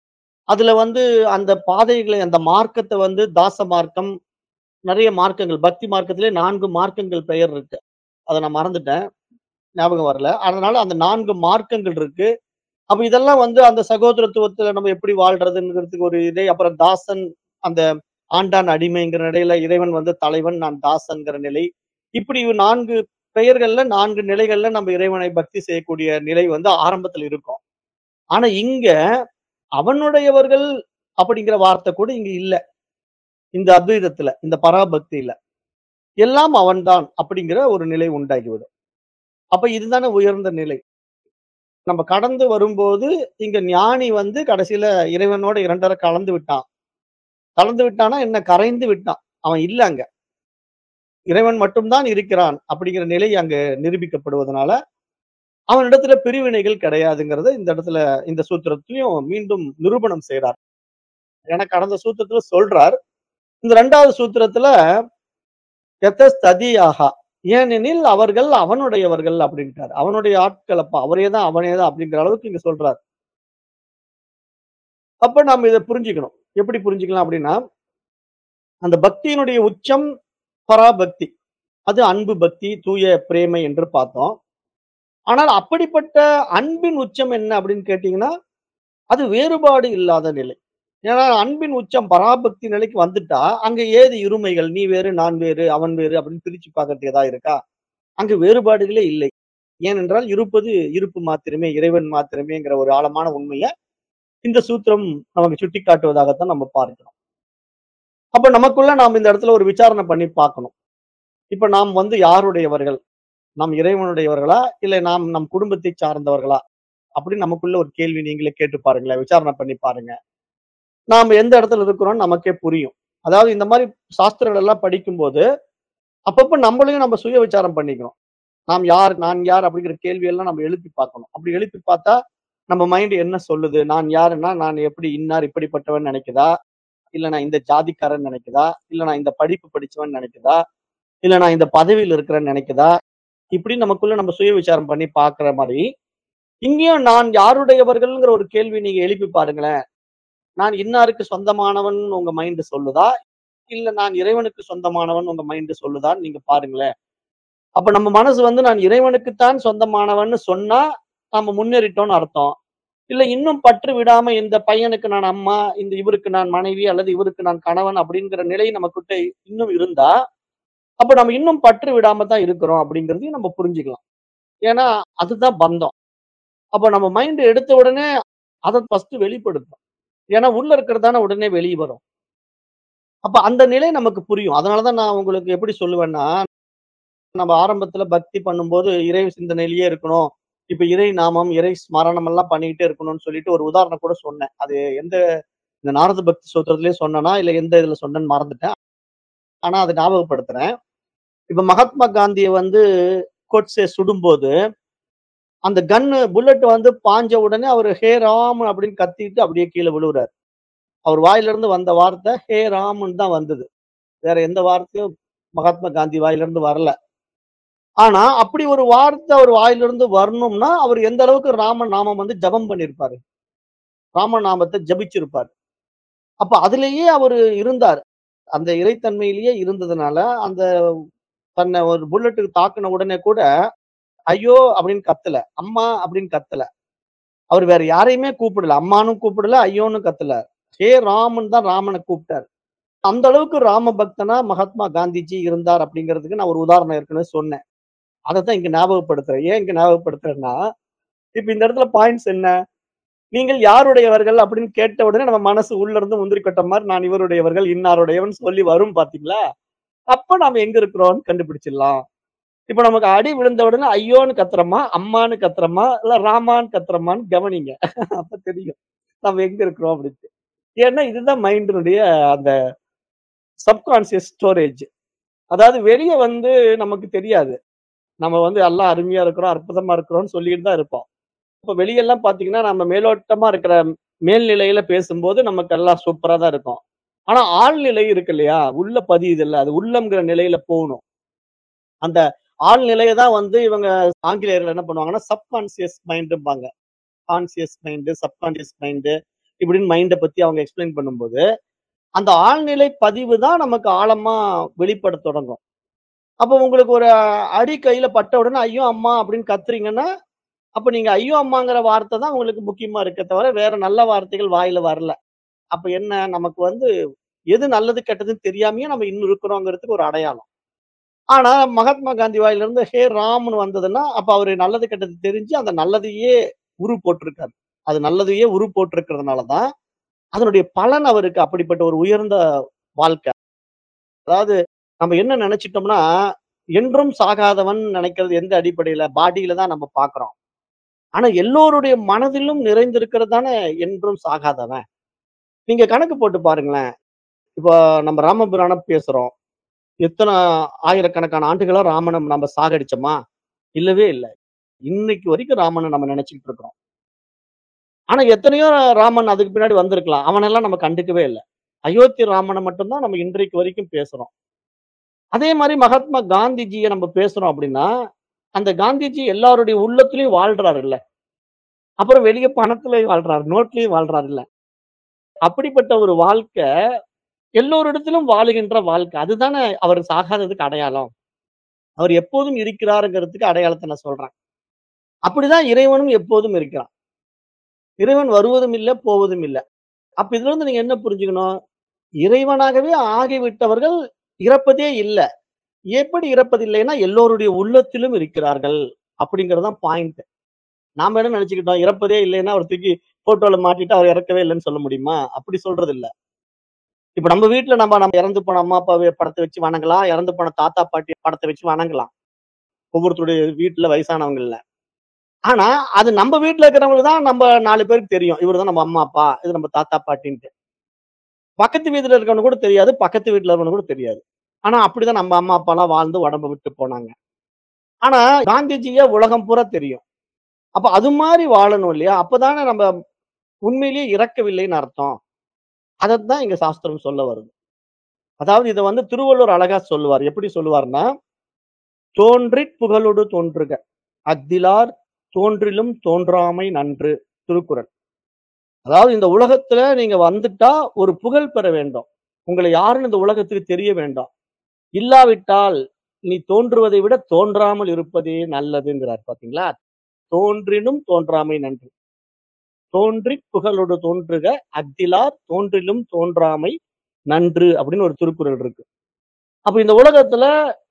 அதுல வந்து அந்த பாதைகளை அந்த மார்க்கத்த வந்து தாச மார்க்கம், நெறைய மார்க்கங்கள், பக்தி மார்க்கத்திலே நான்கு மார்க்கங்கள் பெயர் இருக்கு. அத நான் மறந்துட்டேன். ஞாபகம் வரல. அதனால அந்த நான்கு மார்க்கங்கள் இருக்கு. அப்ப இதெல்லாம் வந்து அந்த சகோதரத்துவத்துல நம்ம எப்படி வாழ்றதுங்கிறதுக்கு ஒரு இதை, அப்புறம் தாசன், அந்த ஆண்டான் அடிமைங்கிற நிலையில இறைவன் வந்து தலைவன், நான் தாசன்ங்கிற நிலை. இப்படி நான்கு பெயர்கள்ல நான்கு நிலைகள்ல நம்ம இறைவனை பக்தி செய்யக்கூடிய நிலை வந்து ஆரம்பத்துல இருக்கும். ஆனா இங்க அவனுடையவர்கள் அப்படிங்கிற வார்த்தை கூட இங்க இல்ல. இந்த அத்வைதத்துல, இந்த பராபக்தியில. எல்லாம் அவன்தான் அப்படிங்கிற ஒரு நிலை உண்டாகிவிடும். அப்ப இதுதானே உயர்ந்த நிலை. நம்ம கடந்து வரும்போது, இங்க ஞானி வந்து கடைசியில இறைவனோட இரண்டற கலந்து விட்டான். கலந்து விட்டான்னா என்ன? கரைந்து விட்டான். அவன் இல்ல அங்க. இறைவன் மட்டும் தான் இருக்கிறான் அப்படிங்கிற நிலை அங்க நிரூபிக்கப்படுவதனால, அவனிடத்துல பிரிவினைகள் கிடையாதுங்கிறத இந்த இடத்துல இந்த சூத்திரத்திலயும் மீண்டும் நிரூபணம் செய்றார். ஏன்னா கடந்த சூத்திரத்துல சொல்றார். இந்த இரண்டாவது சூத்திரத்துல எதஸ்ததியாஹா. ஏனெனில் அவர்கள் அவனுடையவர்கள் அப்படின்ட்டாரு. அவனுடைய ஆட்கள் அப்பா. அவரே தான், அவனே தான் அப்படிங்கிற அளவுக்கு இங்க சொல்றாரு. அப்ப நாம இத புரிஞ்சுக்கணும். எப்படி புரிஞ்சுக்கலாம் அப்படின்னா, அந்த பக்தியினுடைய உச்சம் பராபக்தி. அது அன்பு பக்தி, தூய பிரேமை என்று பார்த்தோம். ஆனால் அப்படிப்பட்ட அன்பின் உச்சம் என்ன அப்படின்னு கேட்டீங்கன்னா, அது வேறுபாடு இல்லாத நிலை. ஏன்னா அன்பின் உச்சம் பராபக்தி நிலைக்கு வந்துட்டா, அங்க ஏது இருமைகள்? நீ வேறு, நான் வேறு, அவன் வேறு அப்படின்னு பிரிச்சு பார்க்கறதுக்கு ஏதாவது இருக்கா? அங்கு வேறுபாடுகளே இல்லை. ஏனென்றால் இருப்பது இருப்பு மாத்திரமே, இறைவன் மாத்திரமேங்கிற ஒரு ஆழமான உண்மைய இந்த சூத்திரம் நமக்கு சுட்டிக்காட்டுவதாகத்தான் நம்ம பார்க்கிறோம். அப்ப நமக்குள்ள நாம் இந்த இடத்துல ஒரு விசாரணை பண்ணி பார்க்கணும். இப்ப நாம் வந்து யாருடையவர்கள்? நாம் இறைவனுடையவர்களா? இல்லை நாம் நம் குடும்பத்தை சார்ந்தவர்களா? அப்படின்னு நமக்குள்ள ஒரு கேள்வி நீங்களே கேட்டு பாருங்களேன். விசாரணை பண்ணி பாருங்க. நாம எந்த இடத்துல இருக்கிறோம்னு நமக்கே புரியும். அதாவது இந்த மாரி சாஸ்திரங்கள் எல்லாம் படிக்கும்போது, அப்பப்ப நம்மளையும் நம்ம சுய விசாரம் பண்ணிக்கணும். நாம் யார்? நான் யார்? அப்படிங்கிற கேள்வியெல்லாம் நம்ம எழுப்பி பார்க்கணும். அப்படி எழுப்பி பார்த்தா, நம்ம மைண்ட் என்ன சொல்லுது? நான் யாருன்னா, நான் எப்படி இன்னார் இப்படிப்பட்டவன் நெனைக்குதா? இல்ல நான் இந்த ஜாதிக்காரன் நெனைக்குதா? இல்ல நான் இந்த படிப்பு படிச்சவன் நெனைக்குதா? இல்ல நான் இந்த பதவியில இருக்கிறேன்னு நெனைக்குதா? இப்படி நமக்குள்ள நம்ம சுய விசாரம் பண்ணி பார்க்கிற மாரி, இங்கேயும் நான் யாருடையவர்கள்ங்கிற ஒரு கேள்வி நீங்க எழுப்பி பாருங்களேன். நான் இன்னாருக்கு சொந்தமானவன் உங்க மைண்ட் சொல்லுதா? இல்ல நான் இறைவனுக்கு சொந்தமானவன் உங்க மைண்ட் சொல்லுதான்னு நீங்க பாருங்களேன். அப்ப நம்ம மனசு வந்து நான் இறைவனுக்குத்தான் சொந்தமானவன்னு சொன்னா, நாம முன்னேறிட்டோம்னு அர்த்தம். இல்ல இன்னும் பற்று விடாம இந்த பையனுக்கு நான் அம்மா, இந்த இவருக்கு நான் மனைவி அல்லது இவருக்கு நான் கணவன் அப்படிங்கிற நிலை நமக்கிட்ட இன்னும் இருந்தா, அப்ப நம்ம இன்னும் பற்று விடாம தான் இருக்கிறோம் அப்படிங்கிறதையும் நம்ம புரிஞ்சுக்கலாம். ஏன்னா, அதுதான் பந்தம். அப்ப நம்ம மைண்ட் எடுத்த உடனே அத ஃபர்ஸ்ட் வெளிப்படுத்தும். ஏன்னா உள்ள இருக்கிறது தானே உடனே வெளிய வரும். அப்ப அந்த நிலை நமக்கு புரியும். அதனால தான் நான் உங்களுக்கு எப்படி சொல்லுவேன்னா, நம்ம ஆரம்பத்துல பக்தி பண்ணும்போது இறை சிந்தனையிலேயே இருக்கணும். இப்ப இறை நாமம், இறை ஸ்மரணம் எல்லாம் பண்ணிக்கிட்டே இருக்கணும்னு சொல்லிட்டு ஒரு உதாரணம் கூட சொன்னேன். அது எந்த இந்த நாரத பக்தி சூத்திரத்திலேயே சொன்னேனா, இல்ல எந்த இதுல சொன்னேன்னு மறந்துட்டேன். ஆனா அத ஞாபகப்படுத்துறேன். இப்ப மகாத்மா காந்திய வந்து கோட்சே சுடும்போது, அந்த கன்னு புல்லட் வந்து பாய்ஞ்ச உடனே அவரு "ஹே ராம்" அப்படின்னு கத்திட்டு அப்படியே கீழ விழுவுறாரு. அவர் வாயிலிருந்து வந்த வார்த்தை "ஹே ராம்ன்னு" தான் வந்தது. வேற எந்த வார்த்தையும் மகாத்மா காந்தி வாயிலிருந்து வரல. ஆனா, அப்படி ஒரு வார்த்தை அவர் வாயிலிருந்து வரணும்னா, அவர் எந்த அளவுக்கு ராம நாமம் வந்து ஜெபம் பண்ணியிருப்பாரு. ராம நாமத்த ஜெபிச்சிருப்பாரு. அப்ப அதிலேயே அவரு இருந்தாரு. அந்த இறைத்தன்மையிலேயே இருந்ததுனால, அந்த தன்னை ஒரு புல்லட்டுக்கு தாக்குன உடனே கூட, "ஐயோ!" அப்படின்னு கத்தல. "அம்மா" அப்படின்னு கத்தல. அவரு வேற யாரையுமே கூப்பிடல. அம்மான்னு கூப்பிடல, ஐயோன்னு கத்தல. "ஹே ராமன்" தான் ராமன கூப்பிட்டாரு. அந்த அளவுக்கு ராம பக்தனா மகாத்மா காந்திஜி இருந்தார் அப்படிங்கிறதுக்கு நான் ஒரு உதாரணம் ஏற்கனவே சொன்னேன். அதத்தான் இங்க ஞாபகப்படுத்துறேன். ஏன் இங்க ஞாபகப்படுத்துறேன்னா, இப்ப இந்த இடத்துல பாயிண்ட்ஸ் என்ன? நீங்கள் யாருடையவர்கள் அப்படின்னு கேட்ட உடனே நம்ம மனசு உள்ள இருந்து முந்திரி கொட்ட மாரி நான் இவருடையவர்கள், இன்னாருடையவன் சொல்லி வரும் பாத்தீங்களா? அப்ப நாம எங்க இருக்கிறோம்னு கண்டுபிடிச்சிடலாம். இப்ப நமக்கு அடி விழுந்த உடனே ஐயோன்னு கத்துறோமா, அம்மான்னு கத்துறோமா, இல்ல ராமான்னு கத்துறோமான்னு கவனிங்க. அப்ப தெரியும். நம்ம எங்க இருக்கிறோம் அப்படின்ட்டு. ஏன்னா இதுதான் மைண்டினுடைய அந்த சப்கான்ஷியஸ் ஸ்டோரேஜ். அதாவது வெளிய வந்து நமக்கு தெரியாது. நம்ம வந்து எல்லாம் அருமையா இருக்கிறோம், அற்புதமா இருக்கிறோம்னு சொல்லிட்டு தான் இருப்போம். இப்ப வெளியெல்லாம் பாத்தீங்கன்னா, நம்ம மேலோட்டமா இருக்கிற மேல்நிலையில பேசும்போது நமக்கு எல்லாம் சூப்பரா தான் இருக்கும். ஆனா ஆழ்நிலை இருக்கு இல்லையா? உள்ள பதியுதுல்ல, அது உள்ளம்ங்கிற நிலையில போகணும். அந்த ஆழ்நிலைய தான் வந்து இவங்க ஆங்கிலேயர்கள் என்ன பண்ணுவாங்கன்னா, சப்கான்ஷியஸ் மைண்டும்பாங்க. கான்ஷியஸ் மைண்டு, சப்கான்ஷியஸ் மைண்டு இப்படின்னு மைண்ட பத்தி அவங்க எக்ஸ்பிளைன் பண்ணும்போது, அந்த ஆழ்நிலை பதிவு தான் நமக்கு ஆழமா வெளிப்படத் தொடங்கும். அப்ப உங்களுக்கு ஒரு அடி கையில பட்ட உடனே, "ஐயோ! அம்மா" அப்படின்னு கத்துறீங்கன்னா, அப்ப நீங்க ஐயோ! அம்மாங்கிற வார்த்தை தான் உங்களுக்கு முக்கியமா இருக்கே தவிர, வேற நல்ல வார்த்தைகள் வாயில வரல. அப்ப என்ன நமக்கு வந்து எது நல்லது, கெட்டதுன்னு தெரியாமயே நம்ம இன்னும் இருக்கிறோங்கிறதுக்கு ஒரு அடையாளம். ஆனா மகாத்மா காந்தி வாயிலிருந்து ஹே ராம்ன்னு வந்ததுன்னா, அப்ப அவரு நல்லது, கெட்டது தெரிஞ்சு அந்த நல்லதையே உரு போட்டிருக்காரு. அது நல்லதையே உரு போட்டிருக்கிறதுனால தான், அதனுடைய பலன் அவருக்கு அப்படிப்பட்ட ஒரு உயர்ந்த வாழ்க்கை. அதாவது நம்ம என்ன நெனைச்சிட்டோம்னா, என்றும் சாகாதவன் நெனைக்கிறது எந்த அடிப்படையில? பாடியில தான் நம்ம பார்க்கிறோம். ஆனா எல்லோருடைய மனதிலும் நிறைந்திருக்கிறது தானே என்றும் சாகாதவன். நீங்க கணக்கு போட்டு பாருங்களேன். இப்போ நம்ம ராமபுராணம் பேசுறோம். எத்தன ஆயிரக்கணக்கான ஆண்டுகளா ராமன நம்ம சாகடிச்சோமா? இல்லவே இல்ல. இன்னைக்கு வரைக்கும் ராமன நம்ம நினைச்சுக்கிட்டு இருக்கிறோம். ஆனா எத்தனையோ ராமன் அதுக்கு பின்னாடி வந்திருக்கலாம். அவனெல்லாம் நம்ம கண்டுக்கவே இல்ல. அயோத்தி ராமன மட்டும் தான் நம்ம இன்றைக்கு வரைக்கும் பேசுறோம். அதே மாரி மகாத்மா காந்திஜிய நம்ம பேசுறோம் அப்படின்னா, அந்த காந்திஜி எல்லாருடைய உள்ளத்திலயும் வாழ்றாருல்ல. அப்புறம் வெளிய பணத்திலயும் வாழ்றாரு, நோட்லயும் வாழ்றாருல்ல. அப்படிப்பட்ட ஒரு வாழ்க்கை எல்லோரிடத்திலும் வாழுகின்ற வாழ்க்கை. அதுதானே அவர் சாகாததுக்கு அடையாளம். அவர் எப்போதும் இருக்கிறாருங்கிறதுக்கு அடையாளத்த நான் சொல்றேன். அப்படிதான் இறைவனும் எப்போதும் இருக்கிறான். இறைவன் வருவதும் இல்ல, போவதும் இல்ல. அப்ப இதிலிருந்து நீங்க என்ன புரிஞ்சுக்கணும்? இறைவனாகவே ஆகிவிட்டவர்கள் இறப்பதே இல்ல. எப்படி இறப்பதில்லைன்னா, எல்லோருடைய உள்ளத்திலும் இருக்கிறார்கள். அப்படிங்கிறது தான் பாயிண்ட். நாம என்ன நெனச்சுக்கிட்டோம், இறப்பதே இல்லைன்னா, அவர தூக்கி ஃபோட்டோல மாட்டிட்டு அவர் இறக்கவே இல்லன்னு சொல்ல முடியுமா? அப்படி சொல்றது இல்ல. இப்ப நம்ம வீட்ல நம்ம நம்ம இறந்து போன அம்மா, அப்பாவ படத்த வச்சு வணங்கலாம். இறந்து போன தாத்தா, பாட்டி படத்த வச்சு வணங்கலாம். ஒவ்வொருத்தருடைய வீட்ல வயசானவங்கள்ல. ஆனா, அது நம்ம வீட்ல இருக்கிறவங்களுக்கு தான் நம்ம நாலு பேருக்கு தெரியும். இவரு தான் நம்ம அம்மா, அப்பா. இது நம்ம தாத்தா, பாட்டின்ட்டு. பக்கத்து வீட்ல இருக்கவனுக்கு கூட தெரியாது. பக்கத்து வீட்ல இருக்கவனுக்கு கூட தெரியாது. ஆனா, அப்படிதான் நம்ம அம்மா, அப்பாலாம் வாழ்ந்து உடம்ப விட்டு போனாங்க. ஆனா, காந்திஜிய உலகம் பூரா தெரியும். அப்ப அது மாரி வாழணும் இல்லையா? அப்பதானே நம்ம உண்மையிலேயே இறக்கவில்லைன்னு அர்த்தம். அதத்தான் இங்க சாஸ்திரம் சொல்ல வருது. அதாவது இத வந்து திருவள்ளுவர் அழகா சொல்லுவார். எப்படி சொல்லுவார்ன்னா, "தோன்றிற் புகழொடு தோன்றுக. அஃதிலார் தோன்றிலும் தோன்றாமை நன்று." திருக்குறள். அதாவது இந்த உலகத்துல நீங்க வந்துட்டா ஒரு புகழ் பெற வேண்டும். உங்கள யாருன்னு இந்த உலகத்துக்கு தெரிய வேண்டும். இல்லாவிட்டால் நீ தோன்றுவதை விட தோன்றாமல் இருப்பதே நல்லதுங்கிறார் பார்த்தீங்களா? தோன்றினும் தோன்றாமை நன்று. தோன்றிப் புகழொடு தோன்றுக அஃதிலார் தோன்றிலும் தோன்றாமை நன்று அப்படின்னு ஒரு திருக்குறள் இருக்கு. அப்ப இந்த உலகத்துல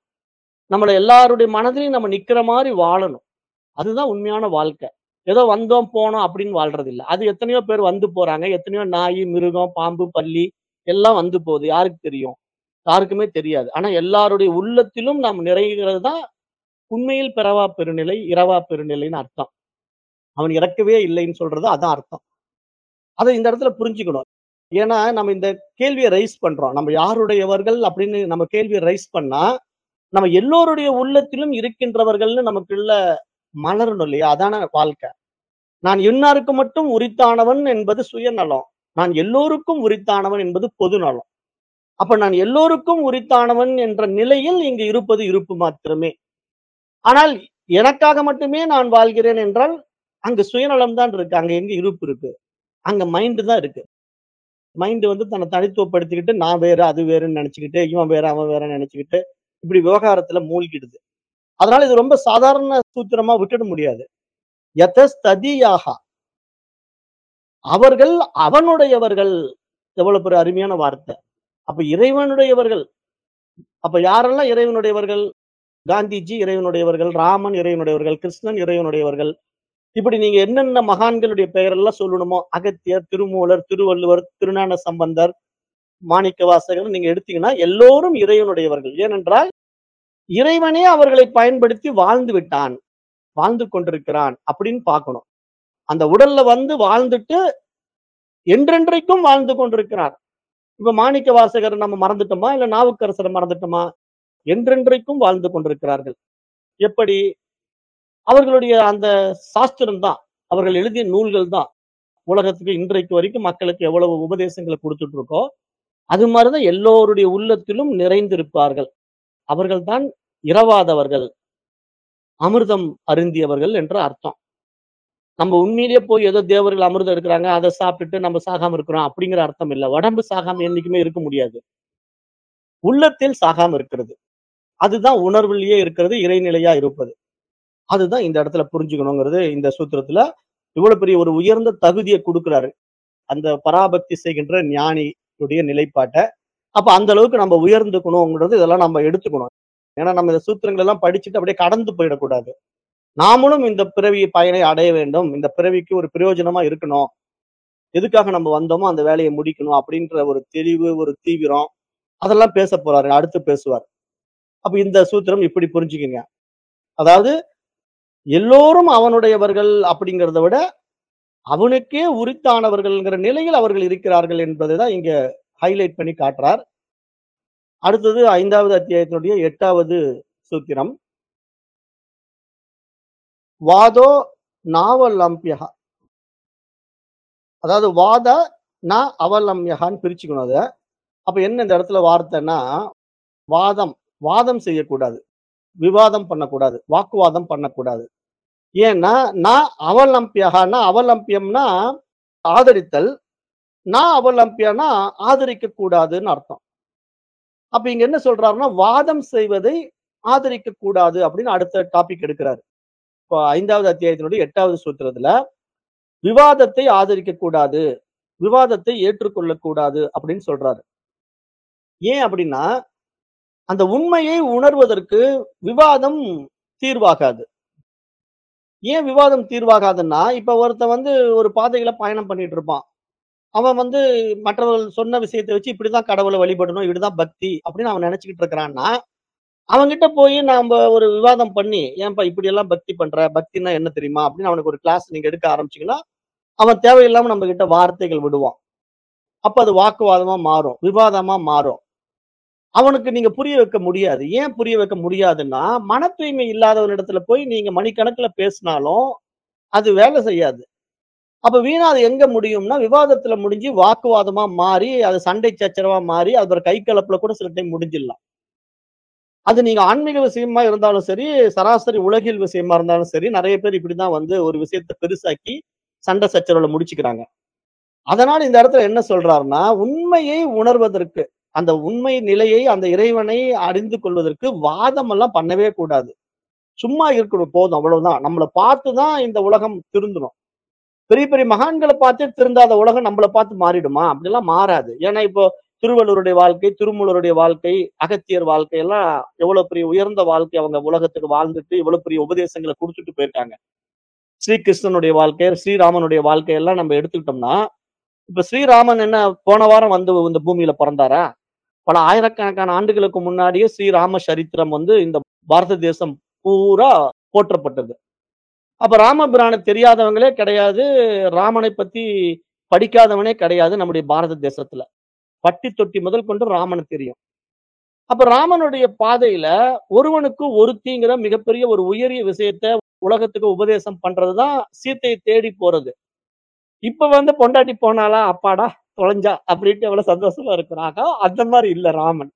நம்மள எல்லாருடைய மனதிலயும் நம்ம நிக்கிற மாரி வாழணும். அதுதான் உண்மையான வாழ்க்கை. ஏதோ வந்தோம், போனோம் அப்படின்னு வாழ்றது இல்ல. அது எத்தனையோ பேர் வந்து போறாங்க. எத்தனையோ நாயி, மிருகம், பாம்பு, பல்லி எல்லாம் வந்து போகுது. யாருக்கு தெரியும்? யாருக்குமே தெரியாது. ஆனா எல்லாருடைய உள்ளத்திலும் நாம் நிறைகிறது தான் உண்மையில் பிறவா பெருநிலை, இறவா பெருநிலைன்னு அர்த்தம். அவன் இறக்கவே இல்லைன்னு சொல்றது அதான் அர்த்தம். அத இந்த இடத்துல புரிஞ்சுக்கணும். ஏன்னா, நம்ம இந்த கேள்விய ரைஸ் பண்றோம். நம்ம யாருடையவர்கள் அப்படின்னு நம்ம கேள்விய ரைஸ் பண்ணா, நம்ம எல்லோருடைய உள்ளத்திலும் இருக்கின்றவர்கள்ன்னு நமக்குள்ள மலரணும் இல்லையா? அதான வாழ்க்கை. நான் இன்னாருக்கு மட்டும் உரித்தானவன் என்பது சுயநலம். நான் எல்லோருக்கும் உரித்தானவன் என்பது பொது நலம். அப்ப நான் எல்லோருக்கும் உரித்தானவன் என்ற நிலையில் இங்கு இருப்பது இருப்பு மாத்திரமே. ஆனால் எனக்காக மட்டுமே நான் வாழ்கிறேன் என்றால், அங்கு சுயநலம் தான் இருக்கு. அங்க எங்க இருப்பு இருக்கு? அங்க மைண்ட் தான் இருக்கு. மைண்ட் வந்து தன்னை தனித்துவப்படுத்திக்கிட்டு, நான் வேறு, அது வேறுன்னு நெனச்சுக்கிட்டு, இவன் வேற, அவன் வேறன்னு நெனச்சுக்கிட்டு, இப்படி விவகாரத்துல மூழ்கிடுது. அதனால இது ரொம்ப சாதாரண சூத்திரமா விட்டுட முடியாது. யதஸ்ததியாஹ அவர்கள் அவனுடையவர்கள். எவ்வளவு பெரிய அருமையான வார்த்தை. அப்ப இறைவனுடையவர்கள். அப்ப யாரெல்லாம் இறைவனுடையவர்கள்? காந்திஜி இறைவனுடையவர்கள், ராமன் இறைவனுடையவர்கள், கிருஷ்ணன் இறைவனுடையவர்கள். இப்படி நீங்க என்னென்ன மகான்களுடைய பெயரெல்லாம் சொல்லணுமோ, அகத்தியர், திருமூலர், திருவள்ளுவர், திருஞான சம்பந்தர், மாணிக்கவாசகர் நீங்க எடுத்தீங்கன்னா, எல்லோரும் இறைவனுடையவர்கள். ஏனென்றால், இறைவனே அவர்களை பயன்படுத்தி வாழ்ந்து விட்டான். வாழ்ந்து கொண்டிருக்கிறான் அப்படின்னு பார்க்கணும். அந்த உடல்ல வந்து வாழ்ந்துட்டு என்றென்றைக்கும் வாழ்ந்து கொண்டிருக்கிறார். இப்ப மாணிக்கவாசகர் நம்ம மறந்துட்டோமா? இல்ல நாவுக்கரசர மறந்துட்டோமா? என்றென்றைக்கும் வாழ்ந்து கொண்டிருக்கிறார்கள். எப்படி? அவர்களுடைய அந்த சாஸ்திரம் தான். அவர்கள் எழுதிய நூல்கள் தான். உலகத்துக்கு இன்றைக்கு வரைக்கும் மக்களுக்கு எவ்வளவு உபதேசங்கள குடுத்துட்டு இருக்கோ, அது மாரி தான் எல்லோருடைய உள்ளத்திலும் நிறைந்திருப்பார்கள். அவர்கள் தான் இரவாதவர்கள், அமிர்தம் அருந்தியவர்கள் என்று அர்த்தம். நம்ம உண்மையிலேயே போய் ஏதோ தேவர்கள் அமிர்தம் எடுக்குறாங்க, அத சாப்பிட்டுட்டு நம்ம சாகாம இருக்கிறோம் அப்படிங்கிற அர்த்தம் இல்ல. உடம்பு சாகாம என்னைக்குமே இருக்க முடியாது. உள்ளத்தில் சாகாம இருக்கிறது. அதுதான் உணர்விலேயே இருக்கிறது, இறைநிலையா இருப்பது. அதுதான் இந்த இடத்துல புரிஞ்சுக்கணுங்கிறது இந்த சூத்திரத்துல இவ்வளவு பெரிய ஒரு உயர்ந்த தகுதிய குடுக்குறாரு. அந்த பராபக்தி செய்கின்ற ஞானியுடைய நிலைப்பாட்ட. அப்ப அந்த அளவுக்கு நம்ம உயர்ந்துக்கணும்ங்கிறது இதெல்லாம் நம்ம எடுத்துக்கணும். ஏன்னா நம்ம இந்த சூத்திரங்கள் எல்லாம் படிச்சுட்டு அப்படியே கடந்து போயிடக்கூடாது. நாமளும் இந்த பிறவி பயனை அடைய வேண்டும். இந்த பிறவிக்கு ஒரு பிரயோஜனமா இருக்கணும். எதுக்காக நம்ம வந்தோமோ அந்த வேலைய முடிக்கணும் அப்படின்ற ஒரு தெளிவு, ஒரு தீவிரம் அதெல்லாம் பேசப் போறாரு. அடுத்து பேசுவார். அப்ப இந்த சூத்திரம் இப்படி புரிஞ்சுக்கங்க. அதாவது எல்லோரும் அவனுடையவர்கள் அப்படிங்கிறத விட, அவனுக்கே உரித்தானவர்கள்ங்கிற நிலையில் அவர்கள் இருக்கிறார்கள் என்பதை தான் இங்க ஹைலைட் பண்ணி காட்டுறார். அடுத்தது ஐந்தாவது அத்தியாயத்தினுடைய எட்டாவது சூத்திரம். வாதோ நாவலம்ப்யஹ. அதாவது வாத ந அவலம்யஹான்னு பிரிச்சுக்கணும் அத. அப்ப என்ன இந்த இடத்துல வார்த்தைன்னா, வாதம். வாதம் செய்யக்கூடாது. விவாதம் பண்ணக்கூடாது. வாக்குவாதம் பண்ணக்கூடாது. ஏன்னா, நான் அவலம்பியகன்னா அவலம்பியம்னா ஆதரித்தல். நான் அவலம்பியன்னா ஆதரிக்கக் கூடாதுன்னு அர்த்தம். அப்ப இங்க என்ன சொல்றாருன்னா, வாதம் செய்வதை ஆதரிக்கக் கூடாது அப்படின்னு அடுத்த டாபிக் எடுக்குறாரு. இப்போ ஐந்தாவது அத்தியாயத்தினுடைய எட்டாவது சூத்திரத்துல, விவாதத்தை ஆதரிக்கக் கூடாது. விவாதத்தை ஏற்றுக்கொள்ளக் கூடாது அப்படின்னு சொல்றாரு. ஏன் அப்படின்னா, அந்த உண்மையை உணர்வதற்கு விவாதம் தீர்வாகாது. ஏன் விவாதம் தீர்வாகாதுன்னா, இப்ப ஒருத்தன் வந்து ஒரு பாதையில பயணம் பண்ணிட்டு இருப்பான். அவன் வந்து மற்றவர்கள் சொன்ன விஷயத்த வச்சு இப்படிதான் கடவுள வழிபடணும், இப்படிதான் பக்தி அப்படின்னு அவன் நெனச்சுக்கிட்டு இருக்கிறான்னா, அவன்கிட்ட போய் நாம்ப ஒரு விவாதம் பண்ணி, "ஏன்பா இப்படியெல்லாம் பக்தி பண்ற? பக்தின்னா என்ன தெரியுமா?" அப்படின்னு அவனுக்கு ஒரு கிளாஸ் நீங்க எடுக்க ஆரம்பிச்சீங்கன்னா, அவன் தேவையில்லாம நம்மகிட்ட வார்த்தைகள் விடுவான். அப்ப அது வாக்குவாதமா மாறும். விவாதமா மாறும். அவனுக்கு நீங்க புரிய வைக்க முடியாது. ஏன் புரிய வைக்க முடியாதுன்னா, மன தூய்மை இல்லாதவனிடத்துல போய் நீங்க மணிக்கணக்குல பேசினாலும், அது வேலை செய்யாது. அப்ப வீணா அது எங்க முடியும்னா, விவாதத்துல முடிஞ்சு வாக்குவாதமா மாறி, அது சண்டை சச்சரவா மாறி, அது ஒரு கை கலப்புல கூட சில டைம் முடிஞ்சிடலாம். அது நீங்க ஆன்மீக விஷயமா இருந்தாலும் சரி, சராசரி உலகியல் விஷயமா இருந்தாலும் சரி, நெறைய பேர் இப்படிதான் வந்து ஒரு விஷயத்த பெருசாக்கி, சண்டை சச்சரவுல முடிச்சுக்கிறாங்க. அதனால இந்த இடத்துல என்ன சொல்றாருன்னா, உண்மையை உணர்வதற்கு, அந்த உண்மை நிலையை, அந்த இறைவனை அறிந்து கொள்வதற்கு வாதம் எல்லாம் பண்ணவே கூடாது. சும்மா இருக்கணும் போதும் அவ்வளவுதான். நம்மள பார்த்து தான் இந்த உலகம் திருந்தணும். பெரிய பெரிய மகான்கள பார்த்தே திருந்தாத உலகம் நம்மள பார்த்து மாறிடுமா? அப்படிலாம் மாறாது. ஏன்னா இப்போ திருவள்ளுவருடைய வாழ்க்கை, திருமூலருடைய வாழ்க்கை, அகத்தியர் வாழ்க்கை எல்லாம் எவ்வளவு பெரிய உயர்ந்த வாழ்க்கை அவங்க உலகத்துக்கு வாழ்ந்துட்டு, இவ்வளவு பெரிய உபதேசங்கள குடுத்துட்டு போயிருக்காங்க. ஸ்ரீகிருஷ்ணனுடைய வாழ்க்கை, ஸ்ரீராமனுடைய வாழ்க்கை எல்லாம் நம்ம எடுத்துக்கிட்டோம்னா, இப்ப ஸ்ரீராமன் என்ன போன வாரம் வந்து இந்த பூமியில பொறந்தாரா? பல ஆயிரக்கணக்கான ஆண்டுகளுக்கு முன்னாடியே ஸ்ரீராம சரித்திரம் வந்து இந்த பாரத தேசம் பூரா போற்றப்பட்டது. அப்ப ராமபிரான தெரியாதவங்களே கிடையாது. ராமனை பத்தி படிக்காதவனே கிடையாது நம்முடைய பாரத தேசத்துல. பட்டி தொட்டி முதல் கொண்டு ராமன தெரியும். அப்ப ராமனுடைய பாதையில ஒருவனுக்கு ஒருத்திங்கிற மிகப்பெரிய ஒரு உயரிய விஷயத்த உலகத்துக்கு உபதேசம் பண்றதுதான் சீதையை தேடி போறது. இப்ப வந்து பொண்டாட்டி போனாளா, அப்பாடா தொலைஞ்சா அப்படின்ட்டு எவ்வளவு சந்தோஷமா இருக்கிறாங்க. அந்த மாரி இல்ல ராமன்.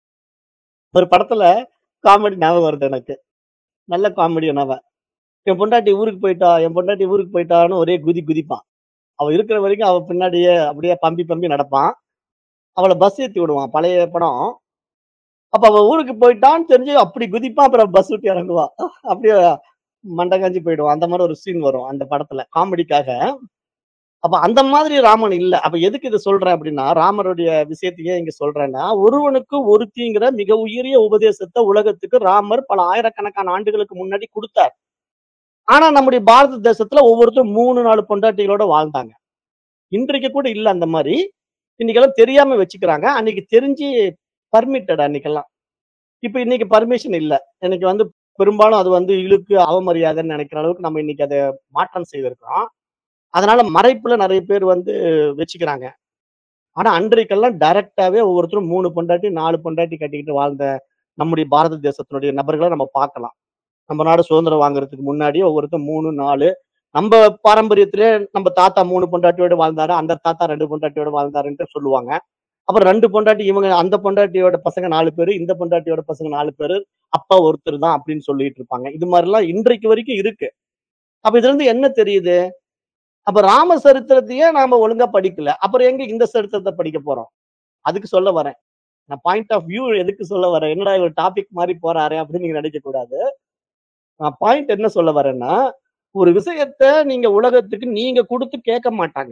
ஒரு படத்துல காமெடி ஞாபகம் வருது எனக்கு. நல்ல காமெடியன் அவன். என் பொண்டாட்டி ஊருக்கு போயிட்டா, என் பொண்டாட்டி ஊருக்கு போயிட்டான்னு ஒரே குதி குதிப்பான். அவ இருக்கிற வரைக்கும் அவ பின்னாடியே அப்படியே பம்பி பம்பி நடப்பான். அவள பஸ் ஏத்தி விடுவான். பழைய படம். அப்ப அவ ஊருக்கு போயிட்டான்னு தெரிஞ்சு அப்படி குதிப்பான். அப்புறம் பஸ் விட்டு இறங்குவா. அப்படியே மண்டை காஞ்சு போயிடுவான். அந்த மாரி ஒரு சீன் வரும் அந்த படத்துல. காமெடிக்காக. அப்ப அந்த மாதிரி ராமன் இல்ல. அப்ப எதுக்கு இத சொல்றேன் அப்படின்னா, ராமருடைய விஷயத்த ஏன் இங்க சொல்றேன்னா, ஒருவனுக்கு ஒருத்திங்கிற மிக உயரிய உபதேசத்த உலகத்துக்கு ராமர் பல ஆயிரக்கணக்கான ஆண்டுகளுக்கு முன்னாடி குடுத்தார். ஆனா நம்முடைய பாரத தேசத்துல ஒவ்வொருத்தரும் மூணு, நாலு பொண்டாட்டிகளோட வாழ்ந்தாங்க. இன்றைக்கு கூட இல்ல அந்த மாரி. இன்னைக்கெல்லாம் தெரியாம வச்சுக்கிறாங்க. அன்னைக்கு தெரிஞ்சு பர்மிட்டட் அன்னைக்கெல்லாம். இப்ப இன்னைக்கு பர்மிஷன் இல்ல. இன்னைக்கு வந்து பெரும்பாலும் அது வந்து இழுக்கு, அவமரியாதைன்னு நெனைக்கிற அளவுக்கு நம்ம இன்னைக்கு அத மாற்றம் செய்திருக்கிறோம். அதனால மறைப்புல நெறைய பேர் வந்து வச்சுக்கிறாங்க. ஆனா அன்றைக்கெல்லாம் டைரக்ட்டாவே ஒவ்வொருத்தரும் மூணு பொண்டாட்டி, நாலு பொண்டாட்டி கட்டிக்கிட்டு வாழ்ந்த நம்முடைய பாரத தேசத்தினுடைய நபர்கள நம்ம பார்க்கலாம். நம்ம நாடு சுதந்திரம் வாங்குறதுக்கு முன்னாடியே ஒவ்வொருத்தன் மூணு, நாலு நம்ப பாரம்பரியத்திலே நம்ம தாத்தா மூணு பொண்டாட்டியோட வாழ்ந்தாரு. அந்த தாத்தா ரெண்டு பொண்டாட்டியோட வாழ்ந்தாருன்ட்டு சொல்லுவாங்க. அப்புறம் ரெண்டு பொண்டாட்டி இவங்க அந்த பொண்டாட்டியோட பசங்க நாலு பேரு, இந்த பொண்டாட்டியோட பசங்க நாலு பேரு. அப்பா ஒருத்தர் தான் அப்படின்னு சொல்லிட்டு இருப்பாங்க. இது மாரிலாம் இன்றைக்கு வரைக்கும் இருக்கு. அப்ப இதுலருந்து என்ன தெரியுது? அப்ப ராம சரித்திரத்தையே நாம ஒழுங்கா படிக்கல. அப்புறம் எங்க இந்த சரித்திரத்த படிக்க போறோம்? அதுக்கு சொல்ல வரேன். நான் பாயிண்ட் ஆஃப் வியூ எதுக்கு சொல்ல வரேன்? என்னடா இவர் டாபிக் மாரி போறாரே அப்படின்னு நீங்க நினைக்கக் கூடாது. நான் பாயிண்ட் என்ன சொல்ல வரேன்னா, ஒரு விஷயத்த நீங்க உலகத்துக்கு நீங்க குடுத்து கேட்க மாட்டாங்க.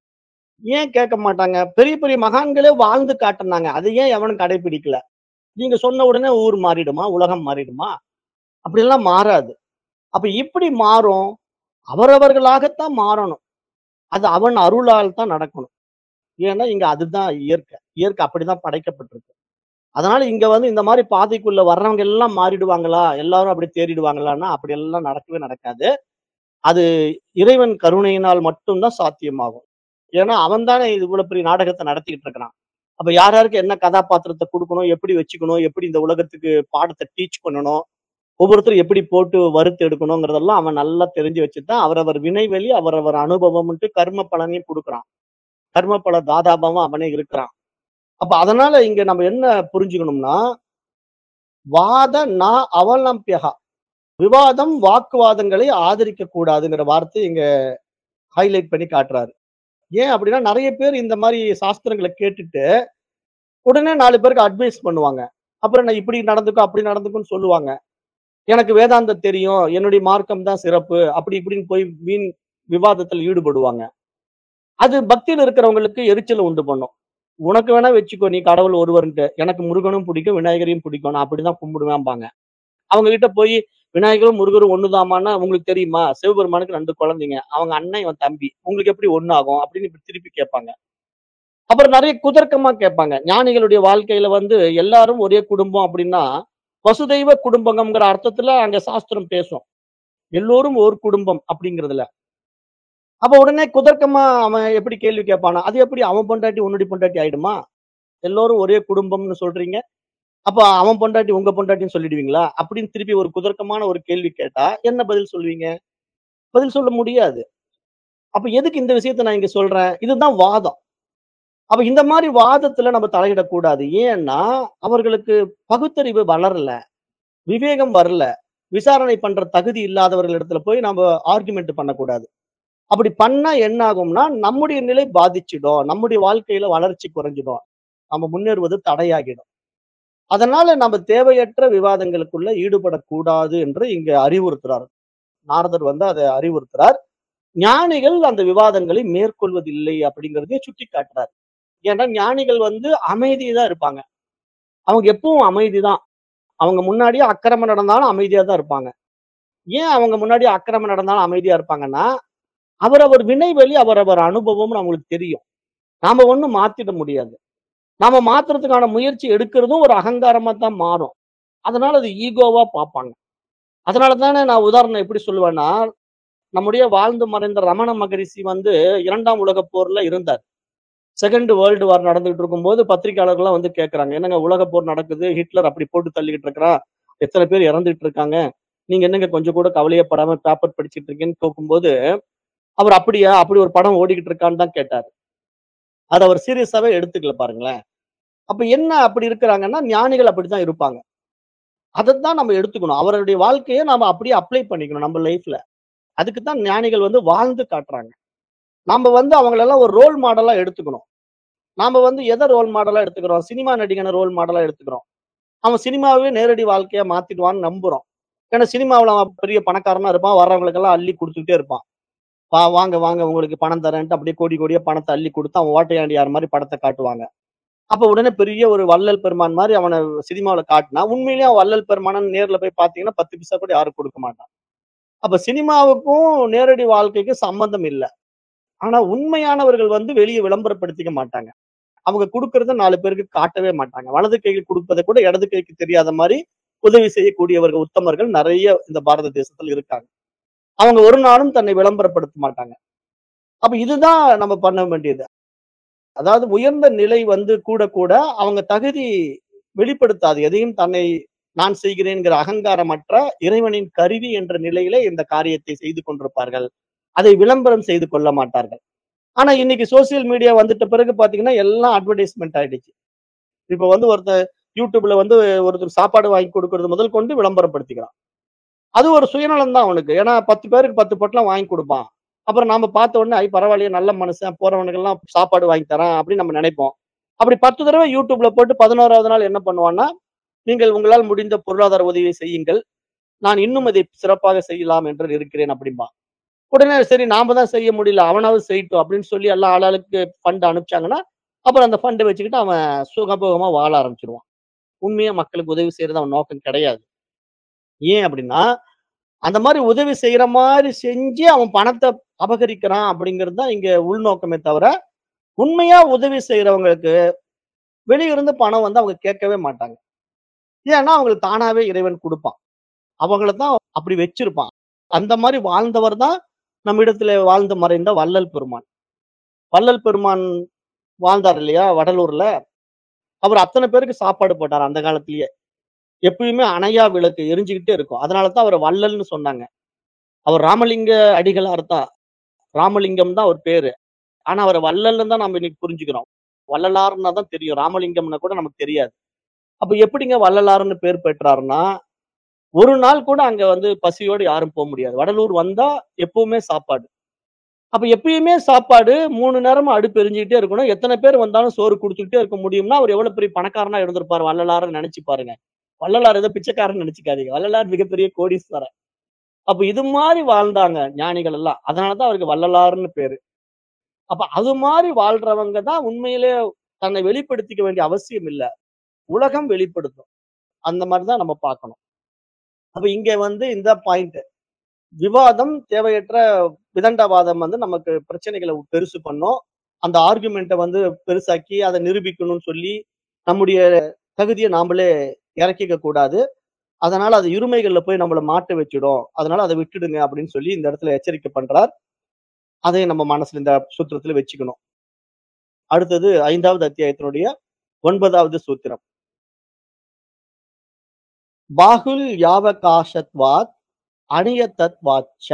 ஏன் கேட்க மாட்டாங்க? பெரிய பெரிய மகான்களே வாழ்ந்து காட்டுனாங்க. அதை ஏன் எவனும் கடைபிடிக்கல? நீங்க சொன்ன உடனே ஊர் மாறிடுமா? உலகம் மாறிடுமா? அப்படியெல்லாம் மாறாது. அப்ப எப்படி மாறும்? அவரவர்களாகத்தான் மாறணும். அது அவன் அருளால் தான் நடக்கணும். ஏன்னா இங்க அதுதான் இயற்கை. இயற்கை அப்படிதான் படைக்கப்பட்டிருக்கு. அதனால இங்க வந்து இந்த மாரி பாதைக்குள்ள வர்றவங்க எல்லாம் மாறிடுவாங்களா? எல்லாரும் அப்படி தேறிடுவாங்களான்னா, அப்படியெல்லாம் நடக்கவே நடக்காது. அது இறைவன் கருணையினால் மட்டும் தான் சாத்தியமாகும். ஏன்னா, அவன் தானே இது இவ்வளவு பெரிய நாடகத்த நடத்திக்கிட்டு இருக்கிறான். அப்ப யார் யாருக்கு என்ன கதாபாத்திரத்த குடுக்கணும், எப்படி வச்சுக்கணும், எப்படி இந்த உலகத்துக்கு பாடத்த டீச் பண்ணணும், ஒவ்வொருத்தரும் எப்படி போட்டு வறுத்து எடுக்கணுங்கிறதெல்லாம் அவன் நல்லா தெரிஞ்சு வச்சுதான் அவரவர் வினைவெளி, அவரவர் அனுபவம்ன்ட்டு கர்ம பலனையும் குடுக்குறான். கர்ம பல தாதாபாவம் அவனே இருக்கிறான். அப்ப அதனால இங்க நம்ம என்ன புரிஞ்சுக்கணும்னா, வாத நா அவலம்பியகா. விவாதம், வாக்குவாதங்களை ஆதரிக்கக் கூடாதுங்கிற வார்த்தை இங்க ஹைலைட் பண்ணி காட்டுறாரு. ஏன் அப்படின்னா, நெறைய பேர் இந்த மாரி சாஸ்திரங்கள கேட்டுட்டு, உடனே நாலு பேருக்கு அட்வைஸ் பண்ணுவாங்க. அப்புறம் நான் இப்படி நடந்துக்கோ, அப்படி நடந்துக்கோன்னு சொல்லுவாங்க. எனக்கு வேதாந்தம் தெரியும். என்னுடைய மார்க்கம் தான் சிறப்பு. அப்படி இப்படின்னு போய் வீண் விவாதத்தில் ஈடுபடுவாங்க. அது பக்தியில இருக்கிறவங்களுக்கு எரிச்சல உண்டு பண்ணும். உனக்கு வேணா வச்சுக்கோ, நீ கடவுள் ஒருவர்ன்ட்டு. எனக்கு முருகனும் பிடிக்கும், விநாயகரையும் பிடிக்கும். நான் அப்படிதான் கும்பிடுவேன்பாங்க. அவங்க கிட்ட போய் விநாயகரும், முருகரும் ஒண்ணுதாம்மான்னா, உங்களுக்கு தெரியுமா? சிவபெருமானுக்கு ரெண்டு குழந்தைங்க. அவங்க அண்ணன், இவன் தம்பி. உங்களுக்கு எப்படி ஒண்ணு ஆகும்? அப்படின்னு இப்படி திருப்பி கேட்பாங்க. அப்புறம் நெறைய குதர்க்கமா கேட்பாங்க. ஞானிகளுடைய வாழ்க்கையில வந்து எல்லாரும் ஒரே குடும்பம் அப்படின்னா, வசுதைவ குடும்பகம்ங்கிற அர்த்தத்துல அங்க சாஸ்திரம் பேசும். எல்லோரும் ஒரு குடும்பம் அப்படிங்கிறதுல. அப்ப உடனே குதர்க்கமா அவன் எப்படி கேள்வி கேட்பானா, அது எப்படி அவன் பொண்டாட்டி உன்னுடைய பொண்டாட்டி ஆயிடுமா? எல்லோரும் ஒரே குடும்பம்னு சொல்றீங்க. அப்ப அவன் பொண்டாட்டி உங்க பொண்டாட்டின்னு சொல்லிடுவீங்களா? அப்படின்னு திருப்பி ஒரு குதர்க்கமான ஒரு கேள்வி கேட்டா, என்ன பதில் சொல்லுவீங்க? பதில் சொல்ல முடியாது. அப்ப எதுக்கு இந்த விஷயத்த நான் இங்க சொல்றேன்? இதுதான் வாதம். அப்ப இந்த மாரி வாதத்துல நம்ம தலையிடக்கூடாது. ஏன்னா, அவர்களுக்கு பகுத்தறிவு வளரல. விவேகம் வரல. விசாரணை பண்ற தகுதி இல்லாதவர்களிடத்துல போய் நம்ம ஆர்குமென்ட் பண்ணக்கூடாது. அப்படி பண்ணா என்ன ஆகும்னா, நம்முடைய நிலை பாதிச்சிடும். நம்முடைய வாழ்க்கையில வளர்ச்சி குறைஞ்சிடும். நம்ம முன்னேறுவது தடையாகிடும். அதனால நம்ம தேவையற்ற விவாதங்களுக்குள்ள ஈடுபடக்கூடாது என்று இங்க அறிவுறுத்துறார். நாரதர் வந்து அத அறிவுறுத்துறார். ஞானிகள் அந்த விவாதங்களை மேற்கொள்வதில்லை அப்படிங்கிறதையும் சுட்டிக்காட்டுறார். ஏன்னா ஞானிகள் வந்து அமைதி தான் இருப்பாங்க. அவங்க எப்பவும் அமைதி தான். அவங்க முன்னாடியே அக்கிரமம் நடந்தாலும் அமைதியா தான் இருப்பாங்க. ஏன் அவங்க முன்னாடி அக்கிரமம் நடந்தாலும் அமைதியா இருப்பாங்கன்னா, அவரவர் வினைவழி, அவரவர் அனுபவம்னு அவங்களுக்கு தெரியும். நாம ஒண்ணும் மாத்திட முடியாது. நாம மாத்துறதுக்கான முயற்சி எடுக்கிறதும் ஒரு அகங்காரமா தான் மாறும். அதனால அது ஈகோவா பார்ப்பாங்க. அதனால தானே நான் உதாரணம் எப்படி சொல்லுவேன்னா, நம்முடைய வாழ்ந்து மறைந்த ரமண மகரிஷி வந்து இரண்டாம் உலகப் போர்ல இருந்தார். செகண்ட் வேர்ல்டு வார் நடந்துகிட்டு இருக்கும்போது பத்திரிக்கையாளர்கள்லாம் வந்து கேட்கறாங்க. என்னங்க உலகப் போர் நடக்குது. ஹிட்லர் அப்படி போட்டு தள்ளிக்கிட்டு இருக்கிறான். எத்தன பேர் இறந்துட்டு இருக்காங்க. நீங்க என்னங்க கொஞ்சம் கூட கவலையே படாம பேப்பர் படிச்சுட்டு இருக்கீங்கன்னு கேட்கும்போது, அவர் அப்படியா? அப்படி ஒரு படம் ஓடிக்கிட்டு இருக்கான்னு தான் கேட்டாரு. அத அவர் சீரியஸாவே எடுத்துக்கல பாருங்களேன். அப்ப என்ன அப்படி இருக்கிறாங்கன்னா, ஞானிகள் அப்படித்தான் இருப்பாங்க. அதத்தான் நம்ம எடுத்துக்கணும். அவருடைய வாழ்க்கைய நாம அப்படியே அப்ளை பண்ணிக்கணும் நம்ம லைஃப்ல. அதுக்கு தான் ஞானிகள் வந்து வாழ்ந்து காட்டுறாங்க. நாம வந்து அவங்களெல்லாம் ஒரு ரோல் மாடலா எடுத்துக்கணும். நாம வந்து எத ரோல் மாடலா எடுத்துக்கிறோம்? சினிமா நடிகன ரோல் மாடலா எடுத்துக்கிறோம். அவன் சினிமாவே நேரடி வாழ்க்கையா மாத்திடுவான்னு நம்புறோம். ஏன்னா சினிமாவுல அவன் பெரிய பணக்காரனா இருப்பான். வர்றவங்களுக்கெல்லாம் அள்ளி குடுத்துக்கிட்டே இருப்பான். வா வாங்க, வாங்க உங்களுக்கு பணம் தரேன்ட்டு அப்படியே கோடி கோடியா பணத்த அள்ளி குடுத்து அவன் ஓட்டையாண்டியார் மாரி படத்த காட்டுவாங்க. அப்ப உடனே பெரிய ஒரு வள்ளல் பெருமான் மாரி அவன சினிமாவுல காட்டுனா, உண்மையிலேயே அவன் வள்ளல் பெருமான்னு நேர்ல போய் பார்த்தீங்கன்னா, பத்து பைசா கூட யாரும் குடுக்க மாட்டான். அப்ப சினிமாவுக்கும் நேரடி வாழ்க்கைக்கும் சம்மந்தம் இல்ல. ஆனா உண்மையானவர்கள் வந்து வெளிய விளம்பரப்படுத்திக்க மாட்டாங்க. அவங்க குடுக்கறத நாலு பேருக்கு காட்டவே மாட்டாங்க. வலது கையில் குடுப்பத கூட இடது கைக்கு தெரியாத மாரி உதவி செய்யக்கூடியவர்கள், உத்தமர்கள் நெறைய இந்த பாரத தேசத்துல இருக்காங்க. அவங்க ஒரு நாளும் தன்னை விளம்பரப்படுத்த மாட்டாங்க. அப்ப இதுதான் நம்ம பண்ண வேண்டியது. அதாவது உயர்ந்த நிலை வந்து கூட கூட அவங்க தகுதி வெளிப்படுத்தாது. எதையும் தன்னை நான் செய்கிறேன்ங்கிற அகங்காரமற்ற இறைவனின் கருவி என்ற நிலையிலே இந்த காரியத்தை செய்து கொண்டிருப்பார்கள். அதை விளம்பரம் செய்து கொள்ள மாட்டார்கள். ஆனா இன்னைக்கு சோசியல் மீடியா வந்துட்ட பிறகு பார்த்தீங்கன்னா, எல்லாம் அட்வர்டைஸ்மென்ட் ஆயிடுச்சு. இப்ப வந்து ஒருத்தன் YouTubeல வந்து ஒருத்தர் சாப்பாடு வாங்கி குடுக்குறது முதல் கொண்டு விளம்பரப்படுத்திக்கிறான். அது ஒரு சுயநலம் தான் அவனுக்கு. ஏன்னா பத்து பேருக்கு பத்து பொட்டலம் வாங்கி குடுப்பான். அப்புறம் நாம பார்த்த உடனே, ஐ பரவாயில்லையே நல்ல மனுஷன், போறவனுக்கெல்லாம் சாப்பாடு வாங்கி தரான் அப்படின்னு நம்ம நெனைப்போம். அப்படி பத்து தடவ YouTubeல போட்டு பதினொன்றாவது நாள் என்ன பண்ணுவான்னா, நீங்கள் உங்களால் முடிந்த பொருளாதார உதவியை செய்யுங்கள். நான் இன்னும் இதை சிறப்பாக செய்யலாம் என்று இருக்கிறேன் அப்படிம்பான். உடனே சரி நாம தான் செய்ய முடியல. அவனாவது செய்யட்டும் அப்படின்னு சொல்லி எல்லா ஆளாளுக்கு ஃபண்ட் அனுப்பிச்சாங்கன்னா, அப்புறம் அந்த ஃபண்ட வச்சுக்கிட்டு அவன் சுகபோகமா வாழ ஆரம்பிச்சுருவான். உண்மையா மக்களுக்கு உதவி செய்றது அவன் நோக்கம் கிடையாது. ஏன் அப்படின்னா, அந்த மாரி உதவி செய்யற மாரி செஞ்சு அவன் பணத்த அபகரிக்கிறான் அப்படிங்கிறது தான் இங்க உள்நோக்கமே தவிர, உண்மையா உதவி செய்றவங்களுக்கு வெளிய இருந்து பணம் வந்து அவங்க கேட்கவே மாட்டாங்க. ஏன்னா, அவங்களுக்கு தானாவே இறைவன் குடுப்பான். அவங்கள தான் அப்படி வச்சிருப்பான். அந்த மாரி வாழ்ந்தவர் தான் நம்மிடத்திலே வாழ்ந்து மறைந்த வள்ளல் பெருமான். வள்ளல் பெருமான் வாழ்ந்தார் இல்லையா? வடலூர்ல. அவர் அத்தன பேருக்கு சாப்பாடு போட்டாரு அந்த காலத்திலேயே. எப்பயுமே அணையா விளக்கு எரிஞ்சுகிட்டே இருக்கும். அதனால தான் அவர வள்ளல்ன்னு சொன்னாங்க. அவர் ராமலிங்க அடிகளார் தான். ராமலிங்கம் தான் அவர் பேரு. ஆனா அவர வள்ளல்ன்னு தான் நம்ம இன்னைக்கு புரிஞ்சுக்கிறோம். வள்ளலார்ன்னா தான் தெரியும். ராமலிங்கம்ன்னா கூட நமக்கு தெரியாது. அப்ப எப்படிங்க வள்ளலார்ன்னு பேர் பெற்றார்ன்னா, ஒரு நாள் கூட அங்க வந்து பசியோட யாரும் போ முடியாது. வடலூர் வந்தா எப்பவுமே சாப்பாடு. அப்ப எப்பயுமே சாப்பாடு மூணு நேரமும் அடுப்பு எரிஞ்சுகிட்டே இருக்கணும். எத்தன பேர் வந்தாலும் சோறு குடுத்துக்கிட்டே இருக்க முடியும்னா, அவரு எவ்வளவு பெரிய பணக்காரனா இருந்திருப்பாரு வள்ளலார்ன்னு நெனச்சு பாருங்க. வள்ளலார் ஏதோ பிச்சைக்காரன்னு நெனச்சுக்காதீங்க. வள்ளலார் மிகப்பெரிய கோடீஸ்வரன். அப்ப இது மாரி வாழ்ந்தாங்க ஞானிகள் எல்லாம். அதனால தான் அவருக்கு வள்ளலார்ன்னு பேரு. அப்ப அது மாரி வாழ்றவங்க தான் உண்மையிலே தன்னை வெளிப்படுத்திக்க வேண்டிய அவசியம் இல்ல. உலகம் வெளிப்படுத்தும். அந்த மாரி தான் நம்ம பார்க்கணும். அப்ப இங்க வந்து இந்த பாயிண்ட். விவாதம் தேவையற்ற விதண்டாவாதம் வந்து நமக்கு பிரச்சனைகள பெருசு பண்ணும். அந்த ஆர்குமென்ட்ட வந்து பெருசாக்கி அத நிரூபிக்கணும்னு சொல்லி, நம்முடைய தகுதிய நாமளே இறக்கிக்க கூடாது. அதனால அது இருமைகள்ல போய் நம்மள மாட்ட வச்சுடும். அதனால அத விட்டுடுங்க அப்படின்னு சொல்லி இந்த இடத்துல எச்சரிக்கை பண்றார். அதையும் நம்ம மனசுல இந்த சூத்திரத்துல வச்சுக்கணும். அடுத்தது ஐந்தாவது அத்தியாயத்தினுடைய ஒன்பதாவது சூத்திரம். பாகுல் யாவகாசத்வாத் அநியதத்வாச்ச.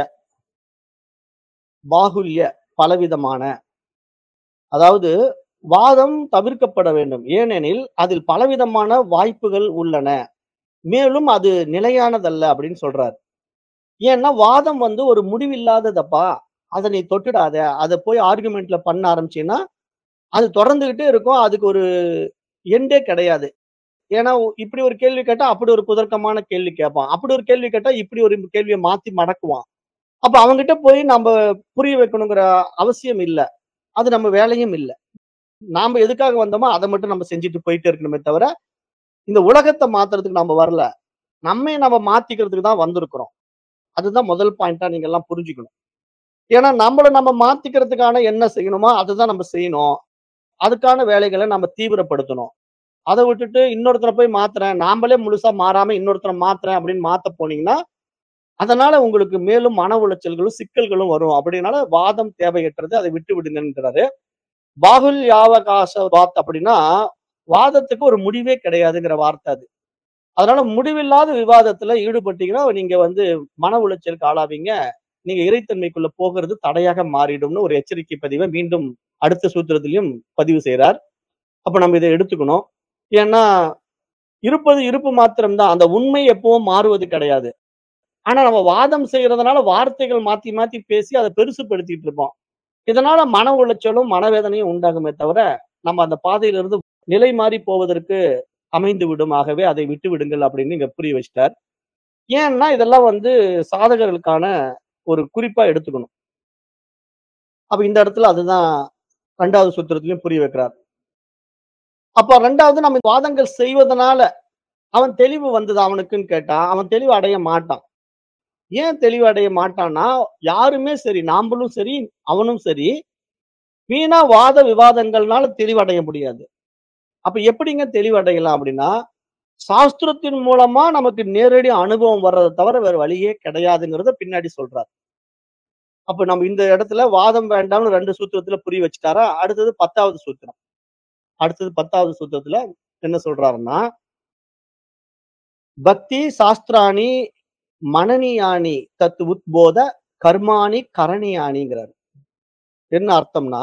பாகுல்ய பலவிதமான. அதாவது வாதம் தவிர்க்கப்பட வேண்டும். ஏனெனில் அதில் பலவிதமான வாய்ப்புகள் உள்ளன. மேலும் அது நிலையானதல்ல அப்படின்னு சொல்றாரு. ஏன்னா வாதம் வந்து ஒரு முடிவில்லாததப்பா. அத நீ தொட்டுடாத. அத போய் ஆர்குமென்ட்ல பண்ண ஆரம்பிச்சீன்னா, அது தொடர்ந்துகிட்டே இருக்கும். அதுக்கு ஒரு எண்டே கிடையாது. ஏன்னா ஒ- இப்படி ஒரு கேள்வி கேட்டா, அப்படி ஒரு குதர்க்கமான கேள்வி கேட்பான். அப்படி ஒரு கேள்வி கேட்டா, இப்படி ஒரு கேள்விய மாத்தி மடக்குவான். அப்ப அவன்கிட்ட போய் நம்ப புரிய வைக்கணுங்கிற அவசியம் இல்ல. அது நம்ம வேலையும் இல்ல. நாம எதுக்காக வந்தோமோ, அத மட்டும் நம்ம செஞ்சுட்டு போயிட்டே இருக்கணுமே தவிர, இந்த உலகத்த மாத்துறதுக்கு நம்ம வரல. நம்மைய நம்ம மாத்திக்கிறதுக்கு தான் வந்திருக்கிறோம். அதுதான் முதல் பாயிண்ட்டா நீங்க எல்லாம் புரிஞ்சுக்கணும். ஏன்னா நம்மள நம்ம மாத்திக்கிறதுக்கான என்ன செய்யணுமோ, அதுதான் நம்ம செய்யணும். அதுக்கான வேலைகள நம்ம தீவிரப்படுத்தணும். அத விட்டுட்டு இன்னொருத்தர போய் மாத்துறேன். நாமளே முழுசா மாறாம இன்னொருத்தர மாத்துறேன் அப்படின்னு மாத்த போனீங்கன்னா, அதனால உங்களுக்கு மேலும் மன உளைச்சல்களும், சிக்கல்களும் வரும். அப்படினால வாதம் தேவையற்றது. அதை விட்டு விடுங்கன்றாரு. பாகுல் யாவகாச வாத் அப்படின்னா, வாதத்துக்கு ஒரு முடிவே கிடையாதுங்கிற வார்த்தை அது. அதனால முடிவில்லாத விவாதத்துல ஈடுபட்டீங்கன்னா, நீங்க வந்து மன உளைச்சலுக்கு ஆளாவீங்க. நீங்க இறைத்தன்மைக்குள்ள போகிறது தடையாக மாறிடும்னு ஒரு எச்சரிக்கை பதிவ மீண்டும் அடுத்த சூத்திரத்திலயும் பதிவு செய்றார். அப்ப நம்ம இத எடுத்துக்கணும். ஏன்னா, இருப்பது இருப்பு மாத்திரம் தான். அந்த உண்மை எப்பவும் மாறுவது கிடையாது. ஆனா நம்ம வாதம் செய்றதுனால வார்த்தைகள் மாத்தி மாத்தி பேசி அத பெருசுபடுத்திட்டு இருப்போம். இதனால மன உளைச்சலும், மனவேதனையும் உண்டாகுமே தவிர, நம்ம அந்த பாதையிலிருந்து நிலை மாறி போவதற்கு அமைந்து விடும். ஆகவே அதை விட்டு விடுங்கள் அப்படின்னு இங்க புரிய வச்சுட்டார். ஏன்னா, இதெல்லாம் வந்து சாதகர்களுக்கான ஒரு குறிப்பா எடுத்துக்கணும். அப்ப இந்த இடத்துல அதுதான் இரண்டாவது சூத்திரத்திலயும் புரிய வைக்கிறார். அப்ப இரண்டாவது நம்ம வாதங்கள் செய்வதனால அவன் தெளிவு வந்ததா அவனுக்குன்னு கேட்டா, அவன் தெளிவு அடைய மாட்டான். ஏன் தெளிவு அடைய மாட்டான்னா, யாருமே சரி, நாமளும் சரி, அவனும் சரி, வீணா வாத விவாதங்கள்னால தெளிவடைய முடியாது. அப்ப எப்படிங்க தெளிவடையலாம் அப்படின்னா, சாஸ்திரத்தின் மூலமா நமக்கு நேரடி அனுபவம் வர்றத தவிர வேற வழியே கிடையாதுங்கிறத பின்னாடி சொல்றார். அப்ப நம்ம இந்த இடத்துல வாதம் வேண்டாம்னு ரெண்டு சூத்திரத்துல புரிய வச்சுட்டாரா, அடுத்தது பத்தாவது சூத்திரம். அடுத்தது பத்தாவது சூத்திரத்துல என்ன சொல்றாருன்னா, பக்தி சாஸ்திராணி மனனியானி தத் உத்போத கர்மாணி கரணியானிங்கிறார். என்ன அர்த்தம்னா,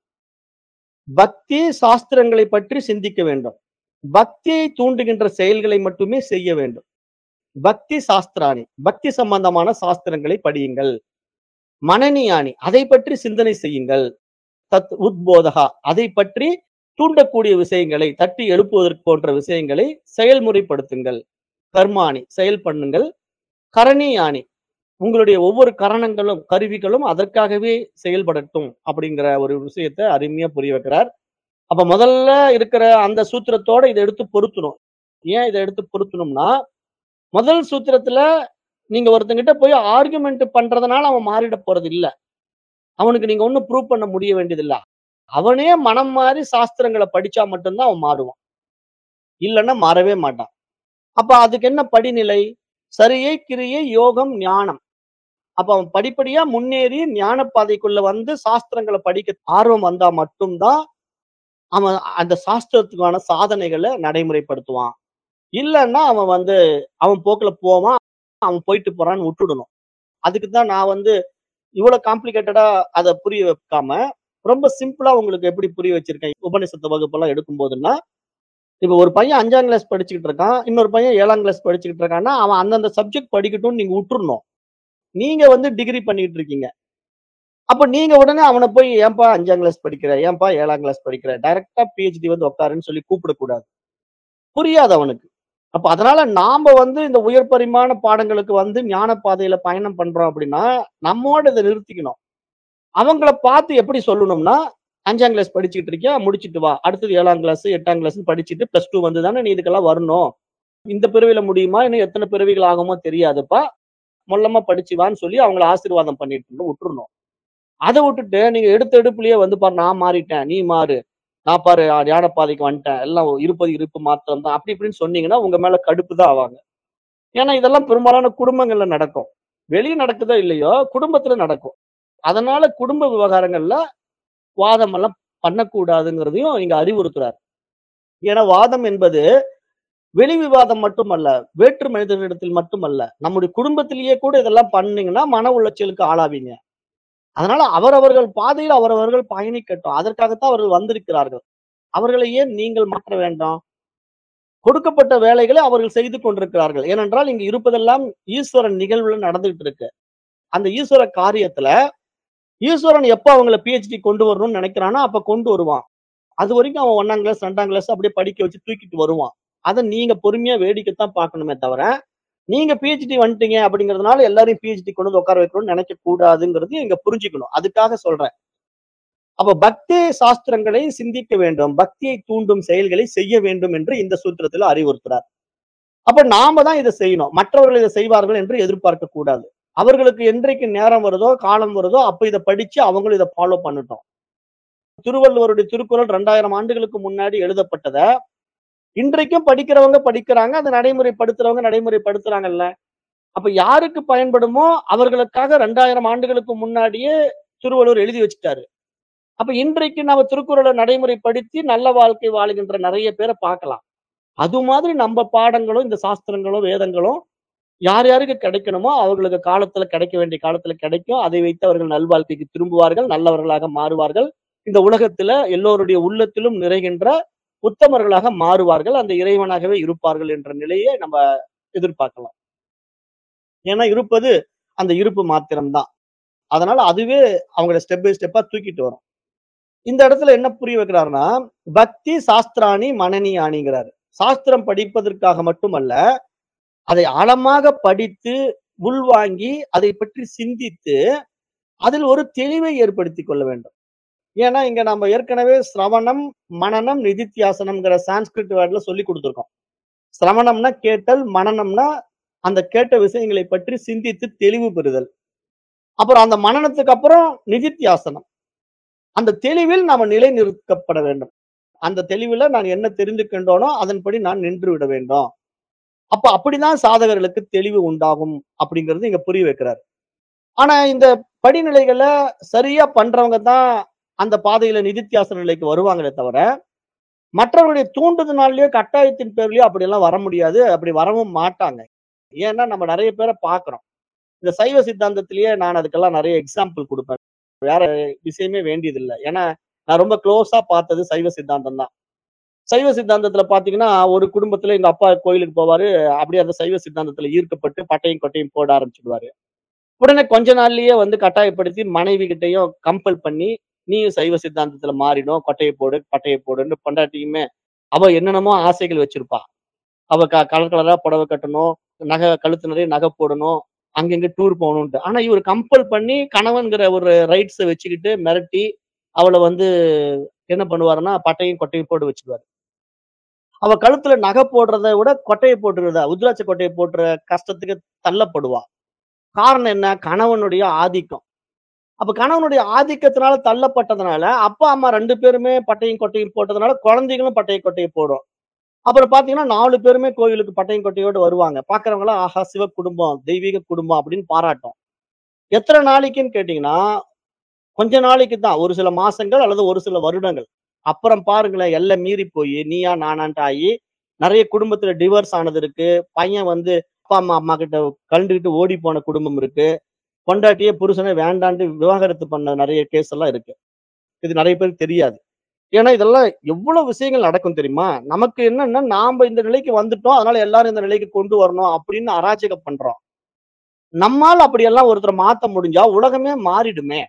பக்தி சாஸ்திரங்களை பற்றி சிந்திக்க வேண்டும். பக்தியை தூண்டுகின்ற செயல்களை மட்டுமே செய்ய வேண்டும். பக்தி சாஸ்திராணி, பக்தி சம்பந்தமான சாஸ்திரங்களை படியுங்கள். மனநியானி, அதை பற்றி சிந்தனை செய்யுங்கள். தத் உத்போதகா, அதை பற்றி தூண்டக்கூடிய விஷயங்களை தட்டி எழுப்புவதற்கு போன்ற விஷயங்களை செயல்முறைப்படுத்துங்கள். கர்மாணி, செயல் பண்ணுங்கள். கரணியானி, உங்களுடைய ஒவ்வொரு கரணங்களும், கருவிகளும் அதற்காகவே செயல்படட்டும் அப்படிங்கிற ஒரு விஷயத்த அருமையா புரிய வைக்கிறார். அப்ப முதல்ல இருக்கிற அந்த சூத்திரத்தோட இத எடுத்து பொருத்தணும். ஏன் இத எடுத்து பொருத்தணும்னா, முதல் சூத்திரத்துல நீங்க ஒருத்தன்கிட்ட போய் ஆர்குமென்ட் பண்றதுனால அவன் மாறிட போறது இல்ல. அவனுக்கு நீங்க ஒண்ணும் ப்ரூவ் பண்ண முடிய வேண்டியதில்ல. அவனே மனம் மாறி சாஸ்திரங்கள படிச்சா மட்டும் தான் அவன் மாறுவான். இல்லன்னா மாறவே மாட்டான். அப்ப அதுக்கு என்ன படிநிலை? சரியை, கிரியை, யோகம், ஞானம். அப்ப அவன் படிப்படியா முன்னேறி ஞான பாதைக்குள்ள வந்து சாஸ்திரங்கள படிக்க ஆர்வம் வந்தா மட்டும் தான், அவன் அந்த சாஸ்திரத்துக்கான சாதனைகள நடைமுறைப்படுத்துவான். இல்லன்னா அவன் வந்து அவன் போக்குல போவான். அவன் போயிட்டு போறான்னு விட்டுடணும். அதுக்கு தான் நான் வந்து இவ்வளவு காம்ப்ளிகேட்டடா அத புரிய வைக்காம, ரொம்ப சிம்பிளா உங்களுக்கு எப்படி புரிய வச்சிருக்கேன். உபநிஷத்து வகுப்பெல்லாம் எடுக்கும்போதுன்னா, இப்ப ஒரு பையன் அஞ்சாம் கிளாஸ் படிச்சுக்கிட்டு இருக்கான். இன்னொரு பையன் ஏழாம் கிளாஸ் படிச்சுக்கிட்டு இருக்கான்னா, அவன் அந்தந்த சப்ஜெக்ட் படிக்கட்டும்னு நீங்க உட்டுறணும். நீங்க வந்து டிகிரி பண்ணிட்டு இருக்கீங்க. அப்ப நீங்க உடனே அவன போய் ஏன்பா அஞ்சாம் கிளாஸ் படிக்கிற? ஏன்பா ஏழாம் கிளாஸ் படிக்கிற? டைரக்ட்டா பிஹெச்டி வந்து உட்காருன்னு சொல்லி கூப்பிடக்கூடாது. புரியாது அவனுக்கு. அப்ப அதனால நாம வந்து இந்த உயர் பரிமாண பாடங்களுக்கு வந்து ஞான பாதையில பயணம் பண்றோம் அப்படின்னா, நம்மோட இத நிறுத்திக்கணும். அவங்கள பார்த்து எப்படி சொல்லணும்னா, அஞ்சாம் கிளாஸ் படிச்சுட்டு இருக்கியா? முடிச்சுட்டு வா. அடுத்தது ஏழாம் கிளாஸ், எட்டாம் கிளாஸ்ன்னு படிச்சுட்டு பிளஸ் டூ வந்து தானே நீ இதுக்கெல்லாம் வரணும். இந்த பிறவியில முடியுமா? இன்னும் எத்தன பிறவிகள் ஆகுமோ தெரியாதுப்பா. மொல்லமா படிச்சு வான்னு சொல்லி அவங்கள ஆசீர்வாதம் பண்ணிட்டு விட்டுறணும். அத விட்டுட்டு நீங்க எடுத்த எடுப்பிலேயே வந்து பாரு நான் மாறிட்டேன். நீ மாறு. நான் பாரு ஞான பாதைக்கு வந்துட்டேன். எல்லாம் இருப்பது இருப்பு மாத்திரம் தான். அப்படி இப்படின்னு சொன்னீங்கன்னா, உங்க மேல கடுப்பு தான் ஆவாங்க. ஏன்னா இதெல்லாம் பெரும்பாலான குடும்பங்கள்ல நடக்கும். வெளிய நடக்குதோ இல்லையோ, குடும்பத்துல நடக்கும். அதனால குடும்ப விவகாரங்கள்ல வாதம் எல்லாம் பண்ணக்கூடாதுங்கிறதையும் இங்க அறிவுறுத்துறார். ஏன்னா வாதம் என்பது வெளி விவாதம் மட்டுமல்ல, வேற்று மனிதர்களிடத்தில் மட்டுமல்ல, நம்முடைய குடும்பத்திலேயே கூட இதெல்லாம் பண்ணீங்கன்னா, மன உளைச்சலுக்கு ஆளாவீங்க. அதனால அவரவர்கள் பாதையில் அவரவர்கள் பயணிக்கட்டும். அதற்காகத்தான் அவர்கள் வந்திருக்கிறார்கள். அவர்களை ஏன் நீங்கள் மாற்ற வேண்டாம்? கொடுக்கப்பட்ட வேலைகளை அவர்கள் செய்து கொண்டிருக்கிறார்கள். ஏனென்றால் இங்கு இருப்பதெல்லாம் ஈஸ்வரன் நிகழ்வுல நடந்துகிட்டு இருக்கு. அந்த ஈஸ்வர காரியத்துல ஈஸ்வரன் எப்ப அவங்கள பிஹெச்டி கொண்டு வரணும்னு நினைக்கிறானோ, அப்ப கொண்டு வருவான். அதுவரைக்கும் அவன் ஒன்றாம் கிளாஸ், இரண்டாம் கிளாஸ் அப்படியே படிக்க வச்சு தூக்கிட்டு வருவான். அத நீங்க பொறுமையா வேடிக்கைத்தான் பார்க்கணுமே தவிர, நீங்க பிஹெச்டி வந்துட்டீங்க அப்படிங்கிறதுனால எல்லாரையும் பிஹெச்டி கொண்டு வந்து உட்கார வைக்கணும்னு நினைக்கக் கூடாதுங்கிறதையும் இங்க புரிஞ்சுக்கணும். அதுக்காக சொல்றேன். அப்ப பக்தி சாஸ்திரங்களை சிந்திக்க வேண்டும். பக்தியை தூண்டும் செயல்களை செய்ய வேண்டும் என்று இந்த சூத்திரத்துல அறிவுறுத்துறார். அப்ப நாம தான் இத செய்யணும். மற்றவர்கள் இத செய்வார்கள் என்று எதிர்பார்க்கக் கூடாது. அவர்களுக்கு என்றைக்கு நேரம் வருதோ, காலம் வருதோ, அப்ப இத படிச்சு அவங்களும் இத ஃபாலோ பண்ணட்டும். திருவள்ளுவருடைய திருக்குறள் இரண்டாயிரம் ஆண்டுகளுக்கு முன்னாடி எழுதப்பட்டத, இன்றைக்கும் படிக்கிறவங்க படிக்கிறாங்க. அத நடைமுறைப்படுத்துறவங்க நடைமுறைப்படுத்துறாங்கல்ல. அப்ப யாருக்கு பயன்படுமோ அவர்களுக்காக இரண்டாயிரம் ஆண்டுகளுக்கு முன்னாடியே திருவள்ளுவர் எழுதி வச்சுட்டாரு. அப்ப இன்றைக்கு நாம திருக்குறள நடைமுறைப்படுத்தி நல்ல வாழ்க்கை வாழுகின்ற நெறைய பேர பார்க்கலாம். அது மாதிரி நம்ம பாடங்களும், இந்த சாஸ்திரங்களும், வேதங்களும் யார் யாருக்கு கிடைக்கணுமோ அவர்களுக்கு காலத்துல கிடைக்க வேண்டிய காலத்துல கிடைக்கும். அதை வைத்து அவர்கள் நல்வாழ்க்கைக்கு திரும்புவார்கள். நல்லவர்களாக மாறுவார்கள். இந்த உலகத்துல எல்லோருடைய உள்ளத்திலும் நிறைகின்ற உத்தமர்களாக மாறுவார்கள். அந்த இறைவனாகவே இருப்பார்கள் என்ற நிலையை நம்ம எதிர்பார்க்கலாம். ஏன்னா இருப்பது அந்த இருப்பு மாத்திரம் தான். அதனால அதுவே அவங்கள ஸ்டெப் பை ஸ்டெப்பா தூக்கிட்டு வரும். இந்த இடத்துல என்ன புரிய வைக்கிறாருன்னா, பக்தி சாஸ்திராணி மனனியானிங்கிறாரு. சாஸ்திரம் படிப்பதற்காக மட்டுமல்ல, அதை ஆழமாக படித்து, உள்வாங்கி, அதைப் பற்றி சிந்தித்து, அதில் ஒரு தெளிவை ஏற்படுத்திக் கொள்ள வேண்டும். ஏன்னா, இங்க நம்ம ஏற்கனவே சிரவணம், மனனம், நிதித்தியாசனம்ங்கிற சான்ஸ்கிரிட் வேர்ட்ல சொல்லிக் குடுத்திருக்கோம். சிரவணம்னா கேட்டல், மனனம்னா அந்த கேட்ட விஷயங்களை பற்றி சிந்தித்து தெளிவு பெறுதல். அப்புறம் அந்த மனனத்துக்கு அப்புறம் நிதித்தியாசனம். அந்த தெளிவில் நாம நிலைநிறுத்தப்பட வேண்டும். அந்த தெளிவுல நான் என்ன தெரிந்து கொண்டோனோ, அதன்படி நான் நின்று விட வேண்டும். அப்ப அப்படிதான் சாதகர்களுக்கு தெளிவு உண்டாகும் அப்படிங்கிறது இங்க புரிய வைக்கிறார். ஆனா இந்த படிநிலைகள சரியா பண்றவங்க தான் அந்த பாதையில நிதித்தியாசன நிலைக்கு வருவாங்களே தவிர, மற்றவர்களுடைய தூண்டுதனாலயோ, கட்டாயத்தின் பேர்லயோ அப்படியெல்லாம் வர முடியாது. அப்படி வரவும் மாட்டாங்க. ஏன்னா நம்ம நெறைய பேர பார்க்கிறோம். இந்த சைவ சித்தாந்தத்திலேயே நான் அதுக்கெல்லாம் நெறைய எக்ஸாம்பிள் குடுப்பேன். வேற விஷயமே வேண்டியதில்ல. ஏன்னா நான் ரொம்ப குளோஸா பார்த்தது சைவ சித்தாந்தம் தான். சைவ சித்தாந்தத்துல பார்த்தீங்கன்னா, ஒரு குடும்பத்துல எங்க அப்பா கோயிலுக்கு போவாரு. அப்படியே அந்த சைவ சித்தாந்தத்துல ஈர்க்கப்பட்டு பட்டையும், கொட்டையும் போட ஆரம்பிச்சுடுவாரு. உடனே கொஞ்ச நாள்லயே வந்து கட்டாயப்படுத்தி மனைவி கிட்டயும் கம்பல் பண்ணி, "நீயும் சைவ சித்தாந்தத்துல மாறிடும். கொட்டைய போடு, பட்டைய போடுன்னு" பொண்டாட்டியுமே அவ என்னென்னமோ ஆசைகள் வச்சிருப்பா. அவ க கலர் கலரா புடவ கட்டணும், நகை கழுத்து நிறைய நகை போடணும், அங்கங்க டூர் போகணுன்ட்டு. ஆனா இவரு கம்பல் பண்ணி கணவன்கிற ஒரு ரைட்ஸ வச்சுக்கிட்டு மிரட்டி, அவள வந்து என்ன பண்ணுவாருன்னா, பட்டையும், கொட்டையும் போட வச்சுருவாரு. அவ கழுத்துல நகை போடுறத விட கொட்டைய போட்டுறத உத்ராட்ச கொட்டைய போட்டுற கஷ்டத்துக்கு தள்ளப்படுவா. காரணம் என்ன? கணவனுடைய ஆதிக்கம். அப்ப கணவனுடைய ஆதிக்கத்தினால தள்ளப்பட்டதுனால, அப்பா, அம்மா ரெண்டு பேருமே பட்டையும், கொட்டையும் போட்டதுனால, குழந்தைகளும் பட்டைய, கொட்டைய போடும். அப்புறம் பார்த்தீங்கன்னா, நாலு பேருமே கோவிலுக்கு பட்டையும், கொட்டையோட வருவாங்க. பார்க்கிறவங்கலாம், ஆஹா! சிவ குடும்பம், தெய்வீக குடும்பம் அப்படின்னு பாராட்டும். எத்தன நாளைக்குன்னு கேட்டீங்கன்னா, கொஞ்ச நாளைக்கு தான். ஒரு சில மாசங்கள் அல்லது ஒரு சில வருடங்கள். அப்புறம் பாருங்களேன், எல்லை மீறி போயி, நீயா நானான்ட்டு ஆயி, நெறைய குடும்பத்துல டிவோர்ஸ் ஆனது இருக்கு. பையன் வந்து அப்பா, அம்மா அம்மா கிட்ட கழண்டுகிட்டு ஓடி போன குடும்பம் இருக்கு. பொண்டாட்டியே புருஷன வேண்டான்ட்டு விவாகரத்து பண்ண நெறைய கேஸ் எல்லாம் இருக்கு. இது நெறைய பேருக்கு தெரியாது. ஏன்னா இதெல்லாம் எவ்வளவு விஷயங்கள் நடக்கும் தெரியுமா? நமக்கு என்னன்னா, நாம இந்த நிலைக்கு வந்துட்டோம். அதனால எல்லாரும் இந்த நிலைக்கு கொண்டு வரணும் அப்படின்னு அராஜகம் பண்றோம். நம்மால அப்படியெல்லாம் ஒருத்தர மாத்த முடிஞ்சா உலகமே மாறிடுமே!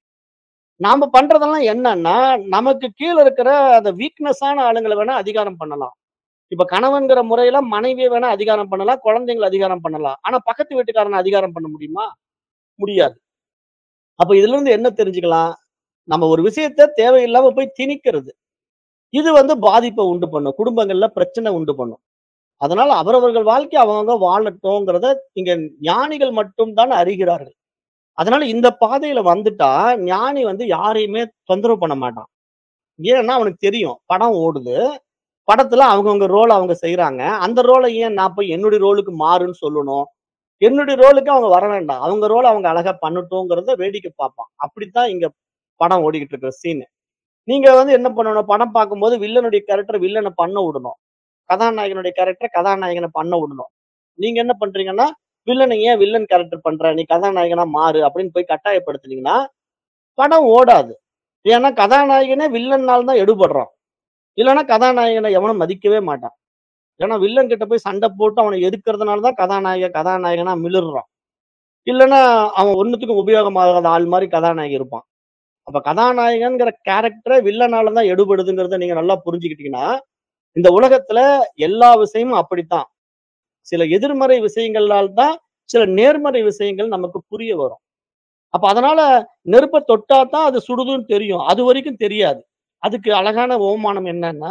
நாம பண்றதெல்லாம் என்னன்னா, நமக்கு கீழ இருக்கிற அந்த வீக்னஸான ஆளுங்கள வேணா அதிகாரம் பண்ணலாம். இப்ப கணவன்ங்கிற முறையில மனைவிய வேணா அதிகாரம் பண்ணலாம், குழந்தைங்கள அதிகாரம் பண்ணலாம். ஆனா பக்கத்து வீட்டுக்காரன அதிகாரம் பண்ண முடியுமா? முடியாது. அப்ப இதிலிருந்து என்ன தெரிஞ்சுக்கலாம்? நம்ம ஒரு விஷயத்த தேவையில்லாம போய் திணிக்கிறது. இது வந்து பாதிப்ப உண்டு பண்ணும். குடும்பங்கள்ல பிரச்சனை உண்டு பண்ணும். அதனால அவரவர்கள் வாழ்க்கைய அவங்கவங்க வாழட்டும்ங்கிறத இங்க ஞானிகள் மட்டும் தான் அறிகிறார்கள். அதனால இந்த பாதையில வந்துட்டா, ஞானி வந்து யாரையுமே தொந்தரவு பண்ண மாட்டான். ஏன்னா அவனுக்கு தெரியும். படம் ஓடுது. படத்துல அவங்கவங்க ரோல அவங்க செய்றாங்க. அந்த ரோல ஏன் நான் போய் என்னுடைய ரோலுக்கு மாறுன்னு சொல்லணும்? என்னுடைய ரோலுக்கு அவங்க வர வேண்டாம். அவங்க ரோல அவங்க அழகா பண்ணட்டும்ங்கிறத வேடிக்கை பார்ப்பான். அப்படித்தான் இங்க படம் ஓடிக்கிட்டு இருக்கிற சீன். நீங்க வந்து என்ன பண்ணணும்? படம் பார்க்கும்போது வில்லனுடைய கேரக்டர் வில்லன பண்ண விடணும். கதாநாயகனுடைய கேரக்டர் கதாநாயகன பண்ண விடணும். நீங்க என்ன பண்றீங்கன்னா, வில்லன ஏன் வில்லன் கேரக்டர் பண்ற? நீ கதாநாயகனா மாறு அப்படின்னு போய் கட்டாயப்படுத்துனீங்கன்னா, படம் ஓடாது. ஏன்னா கதாநாயகனே வில்லன்னால தான் எடுபடுறான். இல்லன்னா கதாநாயகன எவனும் மதிக்கவே மாட்டான். ஏன்னா வில்லன் கிட்ட போய் சண்டை போட்டு அவன எதுக்குறதுனால தான் கதாநாயகன் கதாநாயகனா மிளிர்றான். இல்லன்னா அவன் ஒண்ணுத்துக்கும் உபயோகமாகாத ஆள் மாரி கதாநாயகன் இருப்பான். அப்ப கதாநாயகன்ங்கிற கேரக்டரே வில்லனால தான் எடுபடுதுங்கிறத நீங்க நல்லா புரிஞ்சுக்கிட்டீங்கன்னா, இந்த உலகத்துல எல்லா விஷயமும் அப்படித்தான். சில எதிர்மறை விஷயங்களால் தான் சில நேர்மறை விஷயங்கள் நமக்கு புரிய வரும். அப்ப அதனால நெருப்ப தொட்டா தான் அது சுடுதுன்னு தெரியும். அதுவரைக்கும் தெரியாது. அதுக்கு அழகான உவமானம் என்னன்னா,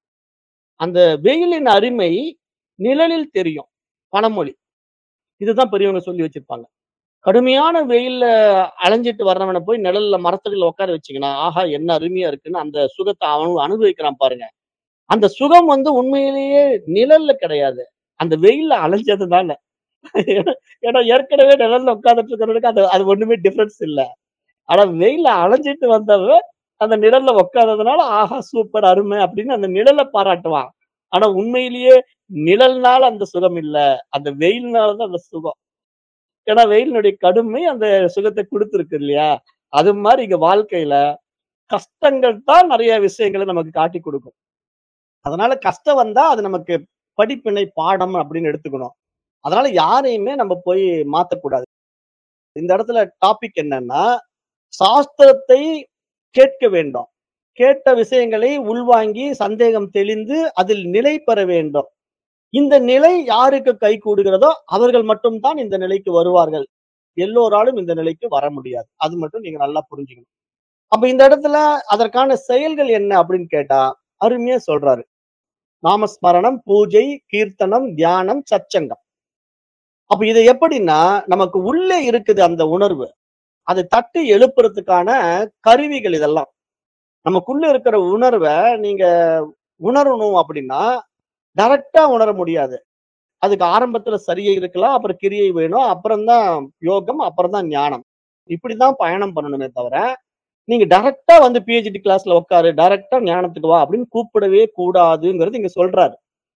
அந்த வெயிலின் அருமை நிழலில் தெரியும். பழமொழி. இதுதான் பெரியவங்க சொல்லி வச்சிருப்பாங்க. கடுமையான வெயில்ல அலைஞ்சிட்டு வர்றவன போய் நிழல்ல மரத்தடியில உட்கார வச்சீங்கன்னா, ஆஹா! என்ன அருமையா இருக்குன்னு அந்த சுகத்த அவன் அனுபவிக்கிறான் பாருங்க. அந்த சுகம் வந்து உண்மையிலேயே நிழல்ல கிடையாது. அந்த வெயில்ல அலைஞ்சதுனால. ஏன்னா ஏன்னா ஏற்கனவே நிழல்ல உட்கார்ந்துட்டு இருக்கிறவனுக்கு அது அது ஒண்ணுமே டிஃபரன்ஸ் இல்ல. ஆனா வெயில்ல அலைஞ்சிட்டு வந்தவன் அந்த நிழல்ல உட்கார்ந்ததுனால, ஆஹா! சூப்பர் அருமை அப்படின்னு அந்த நிழல பாராட்டுவான். ஆனா உண்மையிலேயே நிழல்னால அந்த சுகம் இல்ல. அந்த வெயில்னால தான் அந்த சுகம். ஏன்னா வெயிலினுடைய கடுமை அந்த சுகத்த குடுத்திருக்கு இல்லையா? அது மாரி இங்க வாழ்க்கையில கஷ்டங்கள் தான் நெறைய விஷயங்கள நமக்கு காட்டிக் குடுக்கும். அதனால கஷ்டம் வந்தா அது நமக்கு படிப்பினை, பாடம் அப்படின்னு எடுத்துக்கணும். அதனால யாரையுமே நம்ம போய் மாத்தக்கூடாது. இந்த இடத்துல டாபிக் என்னன்னா, சாஸ்திரத்தை கேட்க வேண்டும். கேட்ட விஷயங்களை உள்வாங்கி சந்தேகம் தெளிந்து அதில் நிலை பெற வேண்டும். இந்த நிலை யாருக்கு கைகூடுகிறதோ அவர்கள் மட்டும் தான் இந்த நிலைக்கு வருவார்கள். எல்லோராலும் இந்த நிலைக்கு வர முடியாது. அது மட்டும் நீங்க நல்லா புரிஞ்சுக்கணும். அப்ப இந்த இடத்துல அதற்கான செயல்கள் என்ன அப்படின்னு கேட்டா, அருமையா சொல்றாரு. நாமஸ்மரணம், பூஜை, கீர்த்தனம், தியானம், சத்சங்கம். அப்ப இது எப்படின்னா, நமக்கு உள்ளே இருக்குது அந்த உணர்வு. அதை தட்டி எழுப்புறதுக்கான கருவிகள் இதெல்லாம். நமக்குள்ள இருக்கிற உணர்வ நீங்க உணரணும் அப்படின்னா, டைரக்ட்டா உணர முடியாது. அதுக்கு ஆரம்பத்துல சரியை இருக்கலாம். அப்புறம் கிரியை வேணும். அப்புறம் தான் யோகம். அப்புறம் தான் ஞானம். இப்படிதான் பயணம் பண்ணணுமே தவிர, நீங்க டைரக்ட்டா வந்து பிஹெச்டி கிளாஸ்ல உட்காரு, டைரக்ட்டா ஞானத்துக்கு வா அப்படின்னு கூப்பிடவே கூடாதுங்கிறது இங்க சொல்றாரு.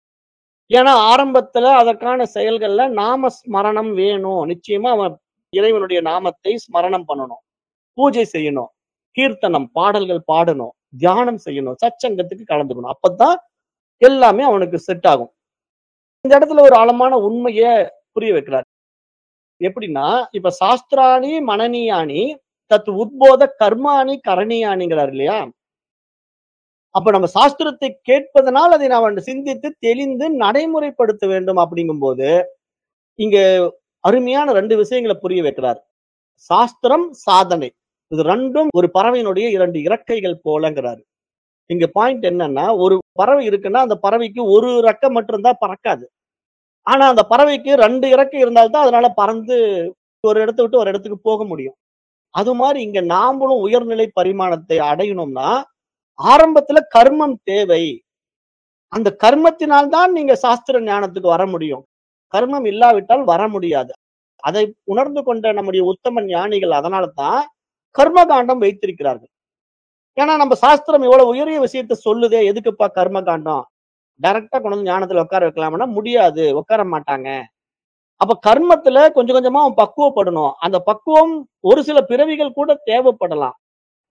ஏன்னா ஆரம்பத்துல அதற்கான செயல்கள்ல நாம ஸ்மரணம் வேணும். நிச்சயமா அவன் இறைவனுடைய நாமத்தை ஸ்மரணம் பண்ணணும். பூஜை செய்யணும். கீர்த்தனம், பாடல்கள் பாடணும். தியானம் செய்யணும். சத்சங்கத்துக்கு கலந்துக்கணும். அப்பதான் எல்லாமே அவனுக்கு செட் ஆகும். இந்த இடத்துல ஒரு ஆழமான உண்மைய புரிய வைக்கிறார். எப்படின்னா, இப்ப சாஸ்திராணி மனநீயானி தத் உத்போத கர்மாணி கரணியானிங்கிறார் இல்லையா? அப்ப நம்ம சாஸ்திரத்தை கேட்பதனால் அதை நாம் சிந்தித்து தெளிந்து நடைமுறைப்படுத்த வேண்டும் அப்படிங்கும்போது, இங்க அருமையான ரெண்டு விஷயங்கள புரிய வைக்கிறார். சாஸ்திரம், சாதனை. இது ரெண்டும் ஒரு பறவையினுடைய இரண்டு இறக்கைகள் போலங்கிறாரு. இங்க பாயிண்ட் என்னன்னா, ஒரு பறவை இருக்குன்னா, அந்த பறவைக்கு ஒரு ரெக்க மட்டும் இருந்தா பறக்காது. ஆனா அந்த பறவைக்கு ரெண்டு இறக்கை இருந்தால் தான் அதனால பறந்து ஒரு இடத்த விட்டு ஒரு இடத்துக்கு போக முடியும். அது மாரி இங்க நாமளும் உயர்நிலை பரிமாணத்தை அடையணும்னா, ஆரம்பத்துல கர்மம் தேவை. அந்த கர்மத்தினால் தான் நீங்க சாஸ்திர ஞானத்துக்கு வர முடியும். கர்மம் இல்லாவிட்டால் வர முடியாது. அதை உணர்ந்து கொண்ட நம்முடைய உத்தம ஞானிகள் அதனால தான் கர்ம காண்டம் வைத்திருக்கிறார்கள். ஏன்னா நம்ம சாஸ்திரம் இவ்வளவு உயரிய விஷயத்த சொல்லுதே, எதுக்குப்பா கர்ம காண்டம்? டைரக்ட்டா கொண்டு வந்து ஞானத்துல உட்கார வைக்கலாம்னா முடியாது. உட்கார மாட்டாங்க. அப்ப கர்மத்துல கொஞ்சம் கொஞ்சமா அவன் பக்குவப்படணும். அந்த பக்குவம் ஒரு சில பிறவிகள் கூட தேவைப்படலாம்.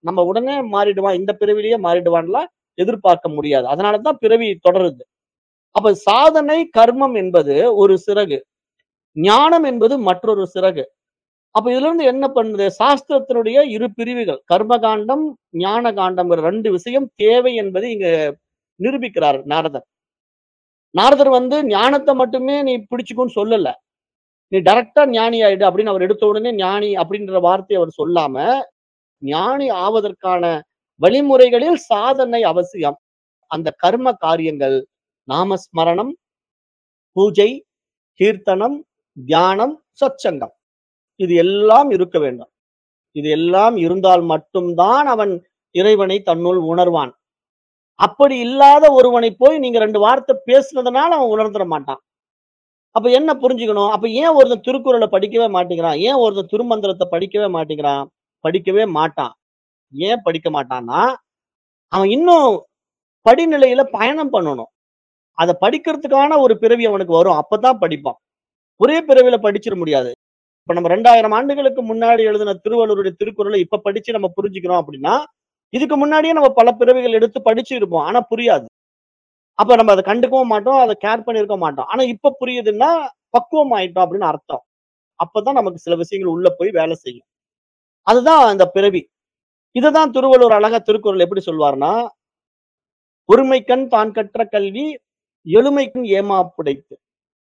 நம்ம உடனே மாறிடுவான், இந்த பிறவிலேயே மாறிடுவான்லாம் எதிர்பார்க்க முடியாது. அதனால தான் பிறவி தொடருது. அப்ப சாதனை, கர்மம் என்பது ஒரு சிறகு. ஞானம் என்பது மற்றொரு சிறகு. அப்ப இதிலிருந்து என்ன பண்ணுது? சாஸ்திரத்தினுடைய இரு பிரிவுகள். கர்ம காண்டம், ஞான காண்டம்ங்கிற ரெண்டு விஷயம் தேவை என்பதை இங்க நிரூபிக்கிறார் நாரதர். நாரதர் வந்து ஞானத்த மட்டுமே நீ பிடிச்சுக்கோன்னு சொல்லல. நீ டைரக்ட்டா ஞானி ஆயிடு அப்படின்னு அவர் எடுத்த உடனே ஞானி அப்படின்ற வார்த்தைய அவர் சொல்லாம, ஞானி ஆவதற்கான வழிமுறைகளில் சாதனை அவசியம். அந்த கர்ம காரியங்கள், நாமஸ்மரணம், பூஜை, கீர்த்தனம், தியானம், சத்சங்கம். இது எல்லாம் இருக்க வேண்டும். இது எல்லாம் இருந்தால் மட்டும் தான் அவன் இறைவனை தன்னுள் உணர்வான். அப்படி இல்லாத ஒருவனை போய் நீங்க ரெண்டு வார்த்தை பேசுனதுனால அவன் உணர்ந்துற மாட்டான். அப்ப என்ன புரிஞ்சுக்கணும்? அப்ப ஏன் ஒருத்தன் திருக்குறள படிக்கவே மாட்டேங்கிறான்? ஏன் ஒருத்தன் திருமந்திரத்த படிக்கவே மாட்டேங்கிறான்? படிக்கவே மாட்டான். ஏன் படிக்க மாட்டான்னா, அவன் இன்னும் படிநிலையில பயணம் பண்ணணும். அத படிக்கிறதுக்கான ஒரு பிறவி அவனுக்கு வரும். அப்பதான் படிப்பான். ஒரே பிறவியில படிச்சிட முடியாது. இப்ப நம்ம இரண்டாயிரம் ஆண்டுகளுக்கு முன்னாடி எழுதின திருவள்ளுவருடைய திருக்குறள இப்ப படிச்சு நம்ம புரிஞ்சுக்கிறோம் அப்படின்னா, இதுக்கு முன்னாடியே நம்ம பல பிறவிகள் எடுத்து படிச்சு இருப்போம். ஆனா புரியாது. அப்ப நம்ம அத கண்டுக்கவும் மாட்டோம். அத கேர் பண்ணியிருக்க மாட்டோம். ஆனா இப்ப புரியுதுன்னா, பக்குவம் ஆயிட்டோம் அப்படின்னு அர்த்தம். அப்பதான் நமக்கு சில விஷயங்கள் உள்ள போய் வேலை செய்யும். அதுதான் அந்த பிறவி. இததான் திருவள்ளுவர் அழகா திருக்குறள் எப்படி சொல்வார்ன்னா, "ஒருமைக்கண் தான் கற்ற கல்வி, எழுமைக்கண் ஏமாப்புடைத்து."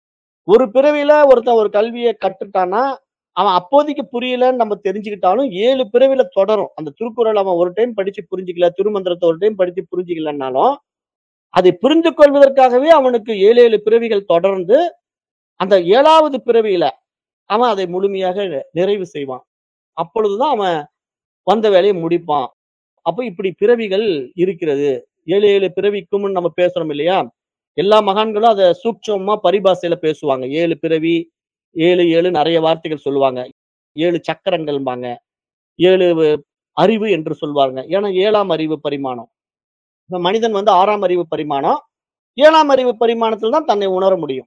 ஒரு பிறவியில ஒருத்தன் ஒரு கல்விய கற்றுட்டான்னா, அவன் அப்போதைக்கு புரியலன்னு நம்ம தெரிஞ்சுக்கிட்டாலும் ஏழு பிறவில தொடரும். அந்த திருக்குறள் அவன் ஒரு டைம் படிச்சு புரிஞ்சுக்கல, திருமந்திரத்த ஒரு டைம் படிச்சு புரிஞ்சுக்கலன்னாலும், அதை புரிந்து கொள்வதற்காகவே அவனுக்கு ஏழு, ஏழு பிறவிகள் தொடர்ந்து, அந்த ஏழாவது பிறவியில அவன் அதை முழுமையாக நிறைவு செய்வான். அப்பொழுதுதான் அவன் வந்த வேலைய முடிப்பான். அப்ப இப்படி பிறவிகள் இருக்கிறது. ஏழு, ஏழு பிறவிக்கும்னு நம்ம பேசுறோம் இல்லையா? எல்லா மகான்களும் அத சூட்சமமா பரிபாஷையில பேசுவாங்க. ஏழு பிறவி, ஏழு, ஏழு நெறைய வார்த்தைகள் சொல்லுவாங்க. ஏழு சக்கரங்கள்ம்பாங்க. ஏழு வ அறிவு என்று சொல்வாங்க. ஏன்னா ஏழாம் அறிவு பரிமாணம். இப்ப மனிதன் வந்து ஆறாம் அறிவு பரிமாணம். ஏழாம் அறிவு பரிமாணத்துல தான் தன்னை உணர முடியும்.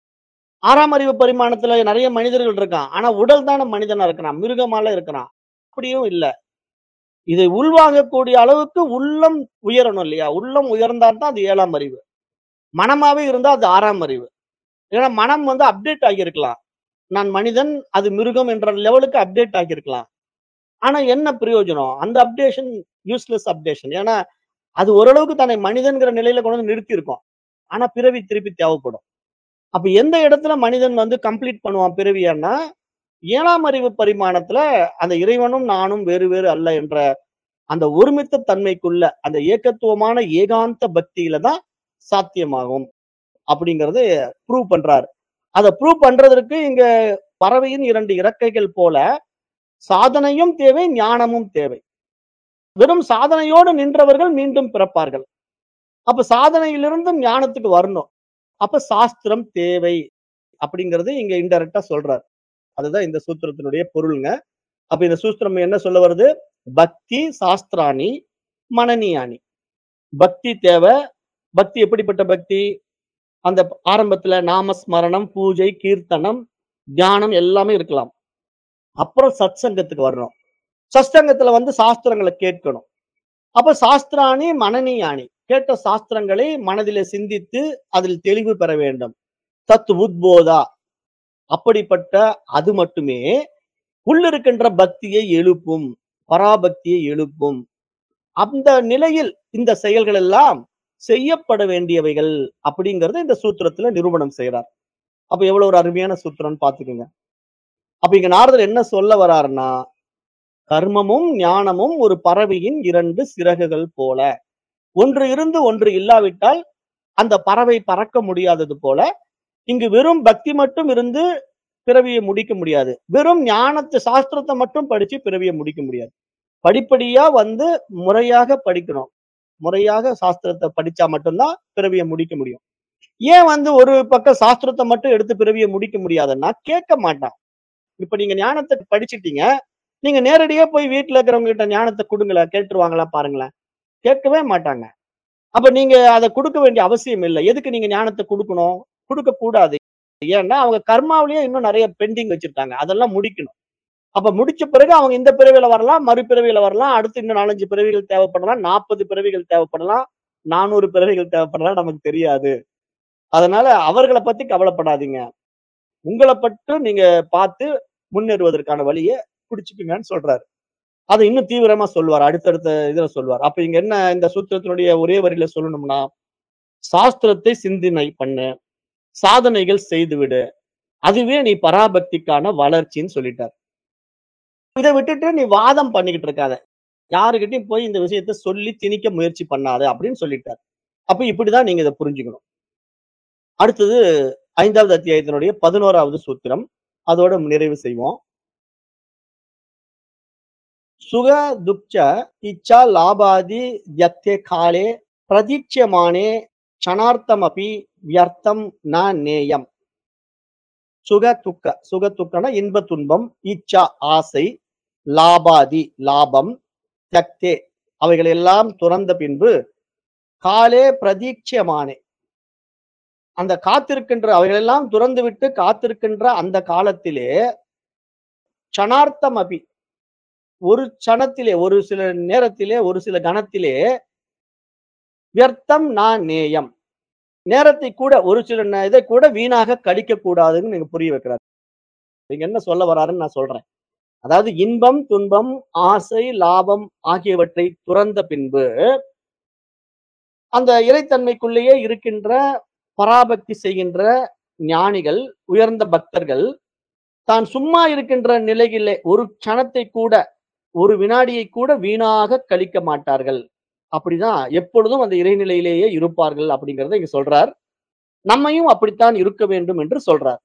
ஆறாம் அறிவு பரிமாணத்துல நெறைய மனிதர்கள் இருக்கான். ஆனா உடல் தான மனிதனா இருக்கிறான். மிருகமாலாம் இருக்கிறான். அப்படியும் இல்ல. இதை உள்வாங்கக்கூடிய அளவுக்கு உள்ளம் உயரணும் இல்லையா? உள்ளம் உயர்ந்தா தான் அது ஏழாம் அறிவு. மனமாவே இருந்தா அது ஆறாம் அறிவு. ஏன்னா மனம் வந்து அப்டேட் ஆகியிருக்கலாம். நான் மனிதன், அது மிருகம் என்ற லெவலுக்கு அப்டேட் ஆகியிருக்கலாம். ஆனா என்ன பிரயோஜனம்? அந்த அப்டேஷன் யூஸ்லெஸ் அப்டேஷன். ஏன்னா, அது ஓரளவுக்கு தன்னை மனிதன்ங்கிற நிலையில கொண்டு வந்து நிறுத்தியிருக்கும். ஆனா பிறவி திருப்பி தேவைப்படும். அப்ப எந்த இடத்துல மனிதன் வந்து கம்ப்ளீட் பண்ணுவான் பிறவியன்னா, ஏழாம் அறிவு பரிமாணத்துல அந்த இறைவனும் நானும் வேறு வேறு அல்ல என்ற அந்த ஒருமித்த தன்மைக்குள்ள அந்த ஏகத்துவமான ஏகாந்த பக்தியில தான் சாத்தியமாகும். அப்படிங்கிறத ப்ரூவ் பண்றாரு. அத ப்ரூவ் பண்றதற்கு இங்க பறவையின் இரண்டு இறக்கைகள் போல சாதனையும் தேவை, ஞானமும் தேவை. வெறும் சாதனையோடு நின்றவர்கள் மீண்டும் பிறப்பார்கள். அப்ப சாதனையிலிருந்து ஞானத்துக்கு வரணும். அப்ப சாஸ்திரம் தேவை அப்படிங்கிறது இங்க இன்டைரக்ட்டா சொல்றார். அதுதான் இந்த சூத்திரத்தினுடைய பொருள்ங்க. அப்ப இந்த சூத்திரம் என்ன சொல்ல வருது? பக்தி சாஸ்திராணி மனனியாணி. பக்தி தேவை. பக்தி எப்படிப்பட்ட பக்தி? அந்த ஆரம்பத்துல நாமஸ்மரணம், பூஜை, கீர்த்தனம், தியானம் எல்லாமே இருக்கலாம். அப்புறம் சத்சங்கத்துக்கு வரணும். சத்சங்கத்துல வந்து சாஸ்திரங்கள கேட்கணும். அப்ப சாஸ்திராணி மனனியாணி. கேட்ட சாஸ்திரங்களை மனதிலே சிந்தித்து அதில் தெளிவு பெற வேண்டும். தத் உத்போதா. அப்படிப்பட்ட அது மட்டுமே உள்ளிருக்கின்ற பக்தியை எழுப்பும். பராபக்தியை எழுப்பும். அந்த நிலையில் இந்த செயல்கள் எல்லாம் செய்யப்பட வேண்டியவைகள் அப்படிங்கறத இந்த சூத்திரத்துல நிரூபணம் செய்றார். அப்ப எவ்வளவு ஒரு அருமையான சூத்திரம்னு பாத்துக்கங்க. அப்ப இங்க நாரதர் என்ன சொல்ல வராருன்னா, கர்மமும் ஞானமும் ஒரு பறவையின் இரண்டு சிறகுகள் போல. ஒன்று இருந்து ஒன்று இல்லாவிட்டால் அந்த பறவை பறக்க முடியாதது போல, இங்கு வெறும் பக்தி மட்டும் இருந்து பிறவியை முடிக்க முடியாது. வெறும் ஞானத்த சாஸ்திரத்த மட்டும் படிச்சு பிறவியை முடிக்க முடியாது. படிப்படியா வந்து முறையாக படிக்கணும். முறையாக சாஸ்திரத்த படிச்சா மட்டும் தான் பிறவிய முடிக்க முடியும். ஏன் வந்து ஒரு பக்கம் சாஸ்திரத்த மட்டும் எடுத்து பிறவிய முடிக்க முடியாதுன்னா, கேட்க மாட்டான். இப்ப நீங்க ஞானத்த படிச்சுட்டீங்க. நீங்க நேரடியா போய் வீட்ல இருக்கிறவங்க கிட்ட ஞானத்த குடுங்களேன், கேட்டுருவாங்களா பாருங்களேன். கேட்கவே மாட்டாங்க. அப்ப நீங்க அத குடுக்க வேண்டிய அவசியம் இல்ல. எதுக்கு நீங்க ஞானத்த குடுக்கணும்? குடுக்கக் கூடாது. ஏன்னா, அவங்க கர்மாவிலேயே இன்னும் நெறைய பெண்டிங் வச்சிருக்காங்க. அதெல்லாம் முடிக்கணும். அப்ப முடிச்ச பிறகு அவங்க இந்த பிறவியில வரலாம், மறுபிறவியில வரலாம். அடுத்து இன்னும் நான்கு, ஐந்து பிறவிகள் தேவைப்படலாம். நாற்பது பிறவிகள் தேவைப்படலாம். நானூறு பிறவிகள் தேவைப்படலாம். நமக்கு தெரியாது. அதனால அவர்கள பத்தி கவலைப்படாதீங்க. உங்கள மட்டும் நீங்க பார்த்து முன்னேறுவதற்கான வழிய புடிச்சுக்குங்கன்னு சொல்றாரு. அத இன்னும் தீவிரமா சொல்லுவாரு. அடுத்தடுத்த இதுல சொல்லுவாரு. அப்ப இங்க என்ன இந்த சூத்திரத்தினுடைய ஒரே வரியில சொல்லணும்னா, சாஸ்திரத்தை சிந்தனை பண்ணு. சாதனைகள் செய்துவிடு. அதுவே நீ பராபக்திக்கான வளர்ச்சின்னு சொல்லிட்டாரு. இத விட்டுட்டு நீ வாதம் பண்ணிக்கிட்டு இருக்காத. யாருகிட்டயும் போய் இந்த விஷயத்த சொல்லி திணிக்க முயற்சி பண்ணாத அப்படின்னு சொல்லிட்டாரு. அப்ப இப்படிதான் நீங்க இத புரிஞ்சுக்கணும். அடுத்தது ஐந்தாவது அத்தியாயத்தினுடைய பதினொன்றாவது சூத்திரம். அதோட நிறைவு செய்வோம். சுக துக்ச இச்சா லாபாதி த்யக்தே காலே பிரதீட்சியமானே க்ஷணார்த்தமபி வியர்த்தம் ந நேயம். சுக துக்க சுக துக்கன இன்ப துன்பம், இச்சா ஆசை, லாபாதி லாபம், த்யக்தே அவைகள் எல்லாம் துறந்த பின்பு, காலே பிரதீட்சியமானே அந்த காத்திருக்கின்ற அவைகளெல்லாம் துறந்துவிட்டு காத்திருக்கின்ற அந்த காலத்திலே, க்ஷணார்த்தம் அபி ஒரு க்ஷணத்திலே, ஒரு சில நேரத்திலே, ஒரு சில கணத்திலே, வியர்த்தம் நா நேயம். நேரத்தை கூட ஒரு சில ந இதை கூட வீணாக கழிக்கக் கூடாதுன்னு நீங்க புரிய வைக்கிறார். இங்க என்ன சொல்ல வர்றாருன்னு நான் சொல்றேன். அதாவது இன்பம், துன்பம், ஆசை, லாபம் ஆகியவற்றை துறந்த பின்பு, அந்த இறைத்தன்மைக்குள்ளேயே இருக்கின்ற பராபக்தி செய்கின்ற ஞானிகள், உயர்ந்த பக்தர்கள், தான் சும்மா இருக்கின்ற நிலையிலே ஒரு க்ஷணத்தை கூட, ஒரு வினாடியை கூட வீணாக கழிக்க மாட்டார்கள். அப்படிதான் எப்பொழுதும் அந்த இறைநிலையிலேயே இருப்பார்கள் அப்படிங்கிறத இங்க சொல்றார். நம்மையும் அப்படித்தான் இருக்க வேண்டும் என்று சொல்றார்.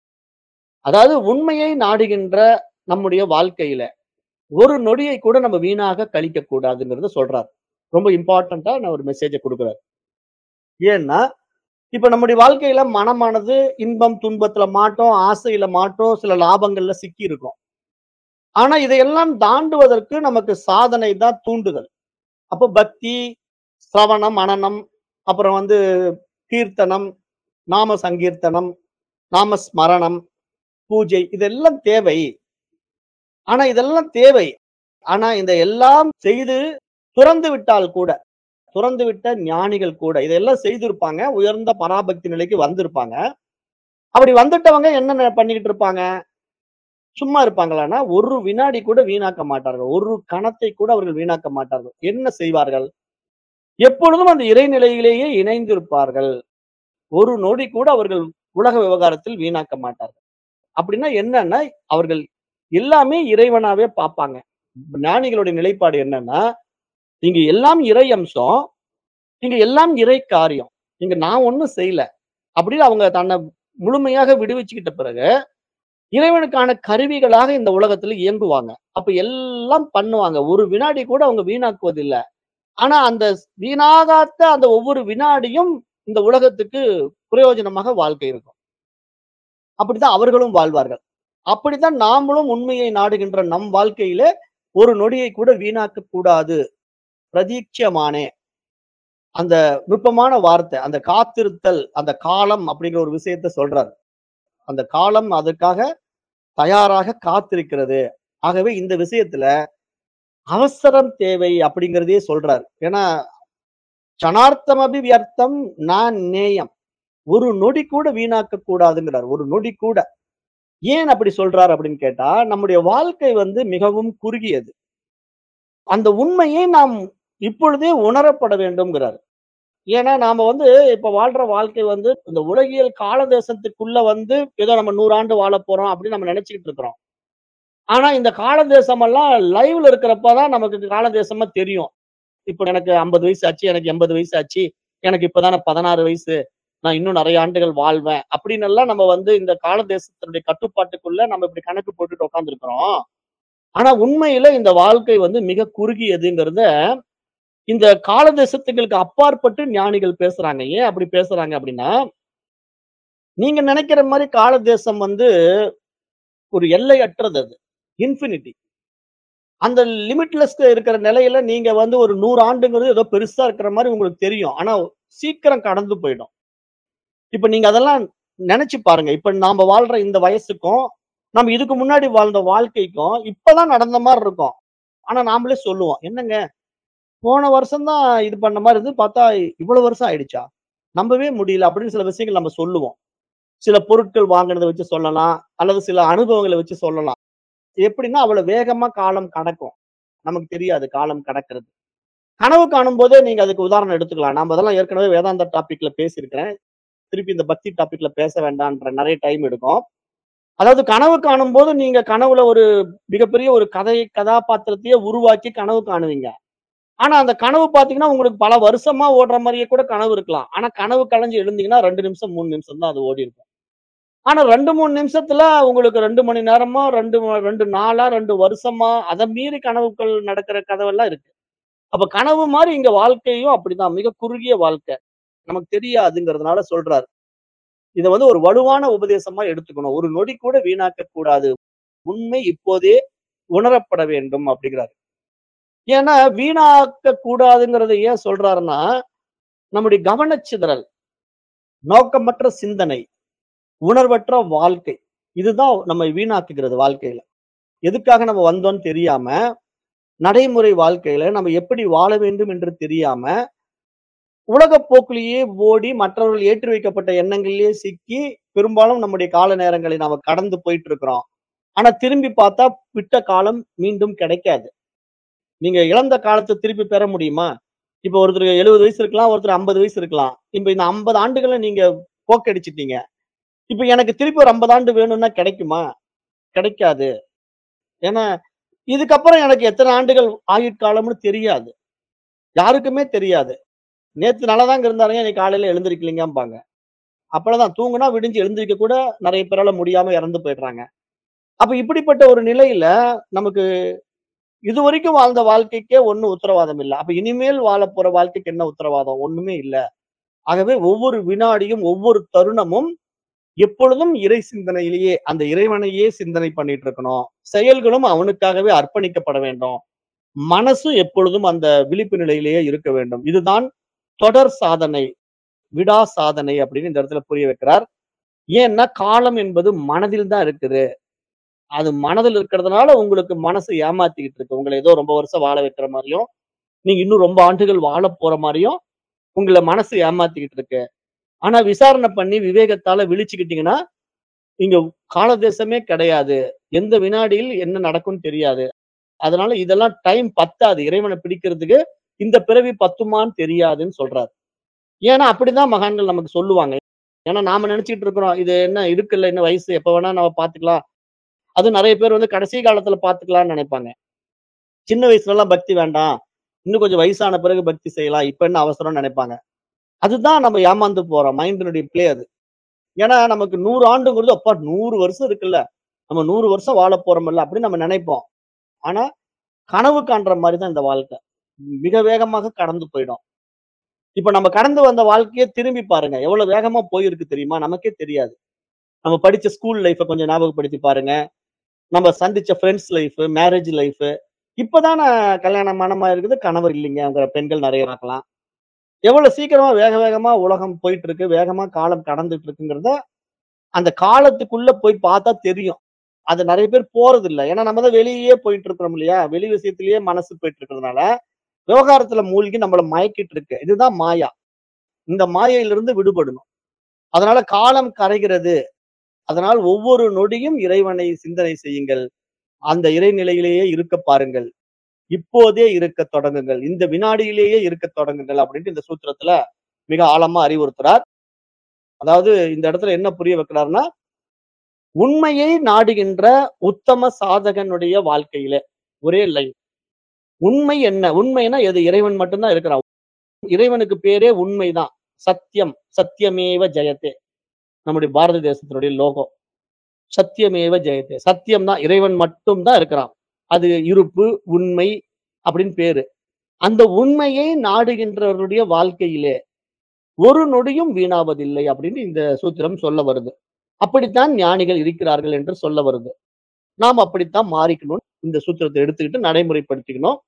அதாவது உண்மையை நாடுகின்ற நம்முடைய வாழ்க்கையில, ஒரு நொடியை கூட நம்ம வீணாக கழிக்கக் கூடாதுங்கிறத சொல்றார். ரொம்ப இம்பார்ட்டன்ட்டா நான் ஒரு மெசேஜ குடுக்குறார். ஏன்னா, இப்ப நம்முடைய வாழ்க்கையில மனமானது இன்பம், துன்பத்துல மாட்டோம், ஆசையில மாட்டோம், சில லாபங்கள்ல சிக்கி இருக்கோம். ஆனா இதையெல்லாம் தாண்டுவதற்கு நமக்கு சாதனை தான் தூண்டுதல். அப்போ பக்தி, சிரவணம், மனனம், அப்புறம் வந்து கீர்த்தனம், நாம சங்கீர்த்தனம், நாம ஸ்மரணம், பூஜை இதெல்லாம் தேவை. ஆனா இதெல்லாம் தேவை. ஆனா இந்த எல்லாம் செய்து துறந்து விட்டால் கூட, துறந்து விட்ட ஞானிகள் கூட இதெல்லாம் செய்திருப்பாங்க. உயர்ந்த பராபக்தி நிலைக்கு வந்திருப்பாங்க. அப்படி வந்துட்டவங்க என்ன ந பண்ணிக்கிட்டு இருப்பாங்க? சும்மா இருப்பாங்களான்னா, ஒரு வினாடி கூட வீணாக்க மாட்டார்கள். ஒரு கணத்தை கூட அவர்கள் வீணாக்க மாட்டார்கள். என்ன செய்வார்கள்? எப்பொழுதும் அந்த இறைநிலையிலேயே இணைந்திருப்பார்கள். ஒரு நொடி கூட அவர்கள் உலக விவகாரத்தில் வீணாக்க மாட்டார்கள். அப்படின்னா என்னன்னா, அவர்கள் எல்லாமே இறைவனாவே பார்ப்பாங்க. ஞானிகளுடைய நிலைப்பாடு என்னன்னா, இங்க எல்லாம் இறை அம்சம். இங்க எல்லாம் இறை காரியம். இங்க நான் ஒண்ணும் செய்யல. அப்படின்னு அவங்க தன்னை முழுமையாக விடுவிச்சுக்கிட்ட பிறகு, இறைவனுக்கான கருவிகளாக இந்த உலகத்துல இயங்குவாங்க. அப்ப எல்லாம் பண்ணுவாங்க. ஒரு வினாடி கூட அவங்க வீணாக்குவதில்ல. ஆனா அந்த வீணாகாத அந்த ஒவ்வொரு வினாடியும் இந்த உலகத்துக்கு பிரயோஜனமாக வாழ்க்கை இருக்கும். அப்படித்தான் அவர்களும் வாழ்வார்கள். அப்படித்தான் நாமளும் உண்மையை நாடுகின்ற நம் வாழ்க்கையில ஒரு நொடியை கூட வீணாக்க கூடாது. பிரதீட்சமானே அந்த நுட்பமான வார்த்தை, அந்த காத்திருத்தல், அந்த காலம் அப்படிங்கிற ஒரு விஷயத்த சொல்றாரு. அந்த காலம் அதற்காக தயாராக காத்திருக்கிறது. ஆகவே இந்த விஷயத்துல அவசரம் தேவை அப்படிங்கிறதையே சொல்றாரு. ஏன்னா, "க்ஷணார்த்தமபி வியர்த்தம் ந நேயம்." ஒரு நொடி கூட வீணாக்க கூடாதுங்கிறார். ஒரு நொடி கூட. ஏன் அப்படி சொல்றார் அப்படின்னு கேட்டா, நம்முடைய வாழ்க்கை வந்து மிகவும் குறுகியது. அந்த உண்மையை நாம் இப்பொழுதே உணரப்பட வேண்டும்ங்கிறார். ஏன்னா, நாம வந்து இப்ப வாழ்ற வாழ்க்கை வந்து இந்த உலகியல் கால தேசத்துக்குள்ள வந்து ஏதோ நம்ம நூறு ஆண்டு வாழப் போறோம் அப்படின்னு நம்ம நினைச்சுக்கிட்டு இருக்கிறோம். ஆனா இந்த கால தேசமெல்லாம் லைவ்ல இருக்கிறப்ப தான் நமக்கு கால தேசமா தெரியும். இப்ப எனக்கு ஐம்பது வயசு ஆச்சு, எனக்கு எண்பது வயசு ஆச்சு, எனக்கு இப்பதானே பதினாறு வயசு, நான் இன்னும் நிறைய ஆண்டுகள் வாழ்வேன் அப்படின்னு எல்லாம் நம்ம வந்து இந்த கால தேசத்தினுடைய கட்டுப்பாட்டுக்குள்ள நம்ம இப்படி கணக்கு போட்டுட்டு உட்கார்ந்திருக்கிறோம். ஆனா உண்மையில இந்த வாழ்க்கை வந்து மிக குறுகியதுங்கிறத இந்த கால தேசத்துகளுக்கு அப்பாற்பட்டு ஞானிகள் பேசுறாங்க. ஏன் அப்படி பேசுறாங்க அப்படின்னா, நீங்க நினைக்கிற மாரி கால தேசம் வந்து ஒரு எல்லையற்றது அது. இன்ஃபினிட்டி. அந்த லிமிட்லெஸ்ல இருக்கிற நிலையில நீங்க வந்து ஒரு நூறு ஆண்டுங்கிறது ஏதோ பெருசா இருக்கிற மாரி உங்களுக்கு தெரியும். ஆனா சீக்கிரம் கடந்து போயிடும். இப்ப நீங்க அதெல்லாம் நெனச்சு பாருங்க. இப்ப நாம வாழ்ற இந்த வயசுக்கும், நம்ம இதுக்கு முன்னாடி வாழ்ந்த வாழ்க்கைக்கும் இப்பதான் நடந்த மாதிரி இருக்கும். ஆனா நாமளே சொல்லுவோம், என்னங்க போன வருஷம் தான் இது பண்ண மாதிரி இருந்து பார்த்தா இவ்வளவு வருஷம் ஆயிடுச்சா, நம்பவே முடியல அப்படின்னு சில விஷயங்கள் நம்ம சொல்லுவோம். சில பொருட்கள் வாங்கினதை வச்சு சொல்லலாம், அல்லது சில அனுபவங்களை வச்சு சொல்லலாம். எப்படின்னா அவ்வளவு வேகமா காலம் கடக்கும். நமக்கு தெரியாது காலம் கடக்கிறது. கனவு காணும் போதே நீங்க அதுக்கு உதாரணம் எடுத்துக்கலாம். நாம அதெல்லாம் ஏற்கனவே வேதாந்தா டாபிக்ல பேசியிருக்கிறேன். திருப்பி இந்த பக்தி டாபிக்ல பேச வேண்டான்ற நிறைய டைம் எடுக்கும். அதாவது கனவு காணும்போது நீங்க கனவுல ஒரு மிகப்பெரிய ஒரு கதை கதாபாத்திரத்தையே உருவாக்கி கனவு காணுவீங்க. ஆனா அந்த கனவு பார்த்தீங்கன்னா, உங்களுக்கு பல வருஷமா ஓடுற மாரியே கூட கனவு இருக்கலாம். ஆனா கனவு கலைஞ்சு எழுந்தீங்கன்னா ரெண்டு நிமிஷம், மூணு நிமிஷம் தான் அது ஓடியிருக்கும். ஆனா ரெண்டு, மூணு நிமிஷத்துல உங்களுக்கு ரெண்டு மணி நேரமா, ரெண்டு ரெண்டு நாளா, ரெண்டு வருஷமா அத மீறி கனவுகள் நடக்கிற கதவெல்லாம் இருக்கு. அப்ப கனவு மாரி இங்க வாழ்க்கையும் அப்படிதான். மிக குறுகிய வாழ்க்கை. நமக்கு தெரியாதுங்கிறதுனால சொல்றாரு. இத வந்து ஒரு வலுவான உபதேசமா எடுத்துக்கணும். ஒரு நொடி கூட வீணாக்கக் கூடாது. உண்மை இப்போதே உணரப்பட வேண்டும் அப்படிங்கிறாரு. ஏன்னா வீணாக்கக் கூடாதுங்கிறத ஏன் சொல்றாருன்னா, நம்முடைய கவனச்சிதறல், நோக்கமற்ற சிந்தனை, உணர்வற்ற வாழ்க்கை. இதுதான் நம்மை வீணாக்குகிறது வாழ்க்கையில. எதுக்காக நம்ம வந்தோம்ன்னு தெரியாம, நடைமுறை வாழ்க்கையில நம்ம எப்படி வாழ வேண்டும் என்று தெரியாம, உலகப் போக்கிலேயே ஓடி மற்றவர்கள் ஏற்றி வைக்கப்பட்ட எண்ணங்களிலேயே சிக்கி, பெரும்பாலும் நம்முடைய கால நேரங்களை நாம கடந்து போயிட்டு இருக்கிறோம். ஆனா திரும்பி பார்த்தா விட்ட காலம் மீண்டும் கிடைக்காது. நீங்க இழந்த காலத்த திருப்பி பெற முடியுமா? இப்ப ஒருத்தருக்கு எழுபது வயசு இருக்கலாம், ஒருத்தர் ஐம்பது வயசு இருக்கலாம். இப்ப இந்த ஐம்பது ஆண்டுகள நீங்க போக்கடிச்சுட்டீங்க. இப்ப எனக்கு திருப்பி ஒரு ஐம்பது ஆண்டு வேணும்னா கிடைக்குமா? கிடைக்காது. ஏன்னா, இதுக்கப்புறம் எனக்கு எத்தன ஆண்டுகள் ஆயுட்காலம்னு தெரியாது. யாருக்குமே தெரியாது. நேத்து நல்லா தாங்க இருந்தாருங்க, இன்னைக்கு காலையில எழுந்திரிக்கலீங்கம்பாங்க. அவ்வளதான். தூங்குனா விடிஞ்சு எழுந்திரிக்க கூட நெறைய பேரால முடியாம இறந்து போயிடுறாங்க. அப்ப இப்படிப்பட்ட ஒரு நிலையில நமக்கு இதுவரைக்கும் வாழ்ந்த வாழ்க்கைக்கே ஒண்ணும் உத்தரவாதம் இல்ல. அப்ப இனிமேல் வாழப் போற வாழ்க்கைக்கு என்ன உத்தரவாதம்? ஒண்ணுமே இல்ல. ஆகவே ஒவ்வொரு வினாடியும், ஒவ்வொரு தருணமும் எப்பொழுதும் இறை சிந்தனையிலேயே, அந்த இறைவனையே சிந்தனை பண்ணிட்டு இருக்கணும். செயல்களும் அவனுக்காகவே அர்ப்பணிக்கப்பட வேண்டும். மனசும் எப்பொழுதும் அந்த விழிப்பு நிலையிலேயே இருக்க வேண்டும். இதுதான் தொடர் சாதனை, விடா சாதனை அப்படின்னு இந்த இடத்துல புரிய வைக்கிறார். ஏன்னா, காலம் என்பது மனதில் தான் இருக்குது. அது மனதில் இருக்கிறதுனால உங்களுக்கு மனசு ஏமாத்திக்கிட்டு இருக்கு. உங்கள ஏதோ ரொம்ப வருஷம் வாழ வைக்கிற மாரியும், நீங்க இன்னும் ரொம்ப ஆண்டுகள் வாழப் போற மாரியும் உங்கள மனசு ஏமாத்திக்கிட்டு இருக்கு. ஆனா விசாரணை பண்ணி விவேகத்தால விழிச்சுக்கிட்டீங்கன்னா, இங்க காலதேசமே கிடையாது. எந்த வினாடியில் என்ன நடக்கும்னு தெரியாது. அதனால இதெல்லாம் டைம் பத்தாது. இறைவன பிடிக்கிறதுக்கு இந்த பிறவி பத்துமான்னு தெரியாதுன்னு சொல்றாரு. ஏன்னா அப்படிதான் மகான்கள் நமக்கு சொல்லுவாங்க. ஏன்னா நாம நினைச்சுக்கிட்டு இருக்கிறோம். இது என்ன இருக்குல்ல, இன்னும் வயசு எப்ப வேணா நம்ம பார்த்துக்கலாம். அதுவும் நெறைய பேர் வந்து கடைசி காலத்துல பார்த்துக்கலாம்னு நெனைப்பாங்க. சின்ன வயசுலலாம் பக்தி வேண்டாம். இன்னும் கொஞ்சம் வயசான பிறகு பக்தி செய்யலாம். இப்ப என்ன அவசரம்னு நெனைப்பாங்க. அதுதான் நம்ம ஏமாந்து போறோம். மைண்டினுடைய ப்ளே அது. ஏன்னா நமக்கு நூறு ஆண்டுங்கிறது, அப்பா நூறு வருஷம் இருக்குல்ல. நம்ம நூறு வருஷம் வாழப் போறோம்ல அப்படின்னு நம்ம நினைப்போம். ஆனா கனவு காண்ற மாரி தான் இந்த வாழ்க்கை. மிக வேகமாக கடந்து போயிடும். இப்ப நம்ம கடந்து வந்த வாழ்க்கைய திரும்பி பாருங்க. எவ்வளவு வேகமா போயிருக்கு தெரியுமா? நமக்கே தெரியாது. நம்ம படிச்ச ஸ்கூல் லைஃப கொஞ்சம் ஞாபகப்படுத்தி பாருங்க. நம்ம சந்திச்ச ஃப்ரெண்ட்ஸ் லைஃப், மேரேஜ் லைஃப். இப்பதான கல்யாணம் மணமா இருக்குது. கணவர் இல்லைங்கங்கிற பெண்கள் நெறைய பார்க்கலாம். எவ்வளவு சீக்கிரமா வேக வேகமா உலகம் போயிட்டு இருக்கு. வேகமா காலம் கடந்துட்டு இருக்குங்கிறத அந்த காலத்துக்குள்ள போய் பார்த்தா தெரியும். அது நெறைய பேர் போறதில்ல. ஏன்னா நம்ம தான் வெளியயே போயிட்டு இருக்கிறோம் இல்லையா? வெளி விஷயத்திலேயே மனசு போயிட்டு இருக்கிறதுனால, விவகாரத்துல மூழ்கி நம்மள மயக்கிட்டு இருக்கு. இதுதான் மாயா. இந்த மாயையிலிருந்து விடுபடணும். அதனால காலம் கரைகிறது. அதனால் ஒவ்வொரு நொடியும் இறைவனை சிந்தனை செய்யுங்கள். அந்த இறைநிலையிலேயே இருக்க பாருங்கள். இப்போதே இருக்கத் தொடங்குங்கள். இந்த வினாடியிலேயே இருக்கத் தொடங்குங்கள் அப்படின்ட்டு இந்த சூத்திரத்துல மிக ஆழமா அறிவுறுத்துறார். அதாவது இந்த இடத்துல என்ன புரிய வைக்கிறார்ன்னா, உண்மையை நாடுகின்ற உத்தம சாதகனுடைய வாழ்க்கையில ஒரே லைன். உண்மை என்ன? உண்மைன்னா எது? இறைவன் மட்டும் தான் இருக்கிறான். இறைவனுக்கு பேரே உண்மைதான். சத்தியம், சத்தியமேவ ஜெயதே. நம்முடைய பாரத தேசத்தினுடைய லோகோ. சத்தியமேவ ஜெயதே. சத்தியம் தான். இறைவன் மட்டும் தான் இருக்கிறான். அது இருப்பு, உண்மை அப்படின்னு பேரு. அந்த உண்மையை நாடுகின்றவருடைய வாழ்க்கையிலே ஒரு நொடியும் வீணாவதில்லை அப்படின்னு இந்த சூத்திரம் சொல்ல வருது. அப்படித்தான் ஞானிகள் இருக்கிறார்கள் என்று சொல்ல வருது. நாம் அப்படித்தான் மாறிக்கணும். இந்த சூத்திரத்தை எடுத்துக்கிட்டு நடைமுறைப்படுத்திக்கணும்.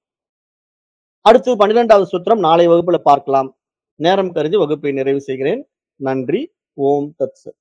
அடுத்து பன்னிரண்டாவது சூத்திரம் நாளை வகுப்புல பார்க்கலாம். நேரம் கருதி வகுப்பை நிறைவு செய்கிறேன். நன்றி. ஓம் தத் சத்.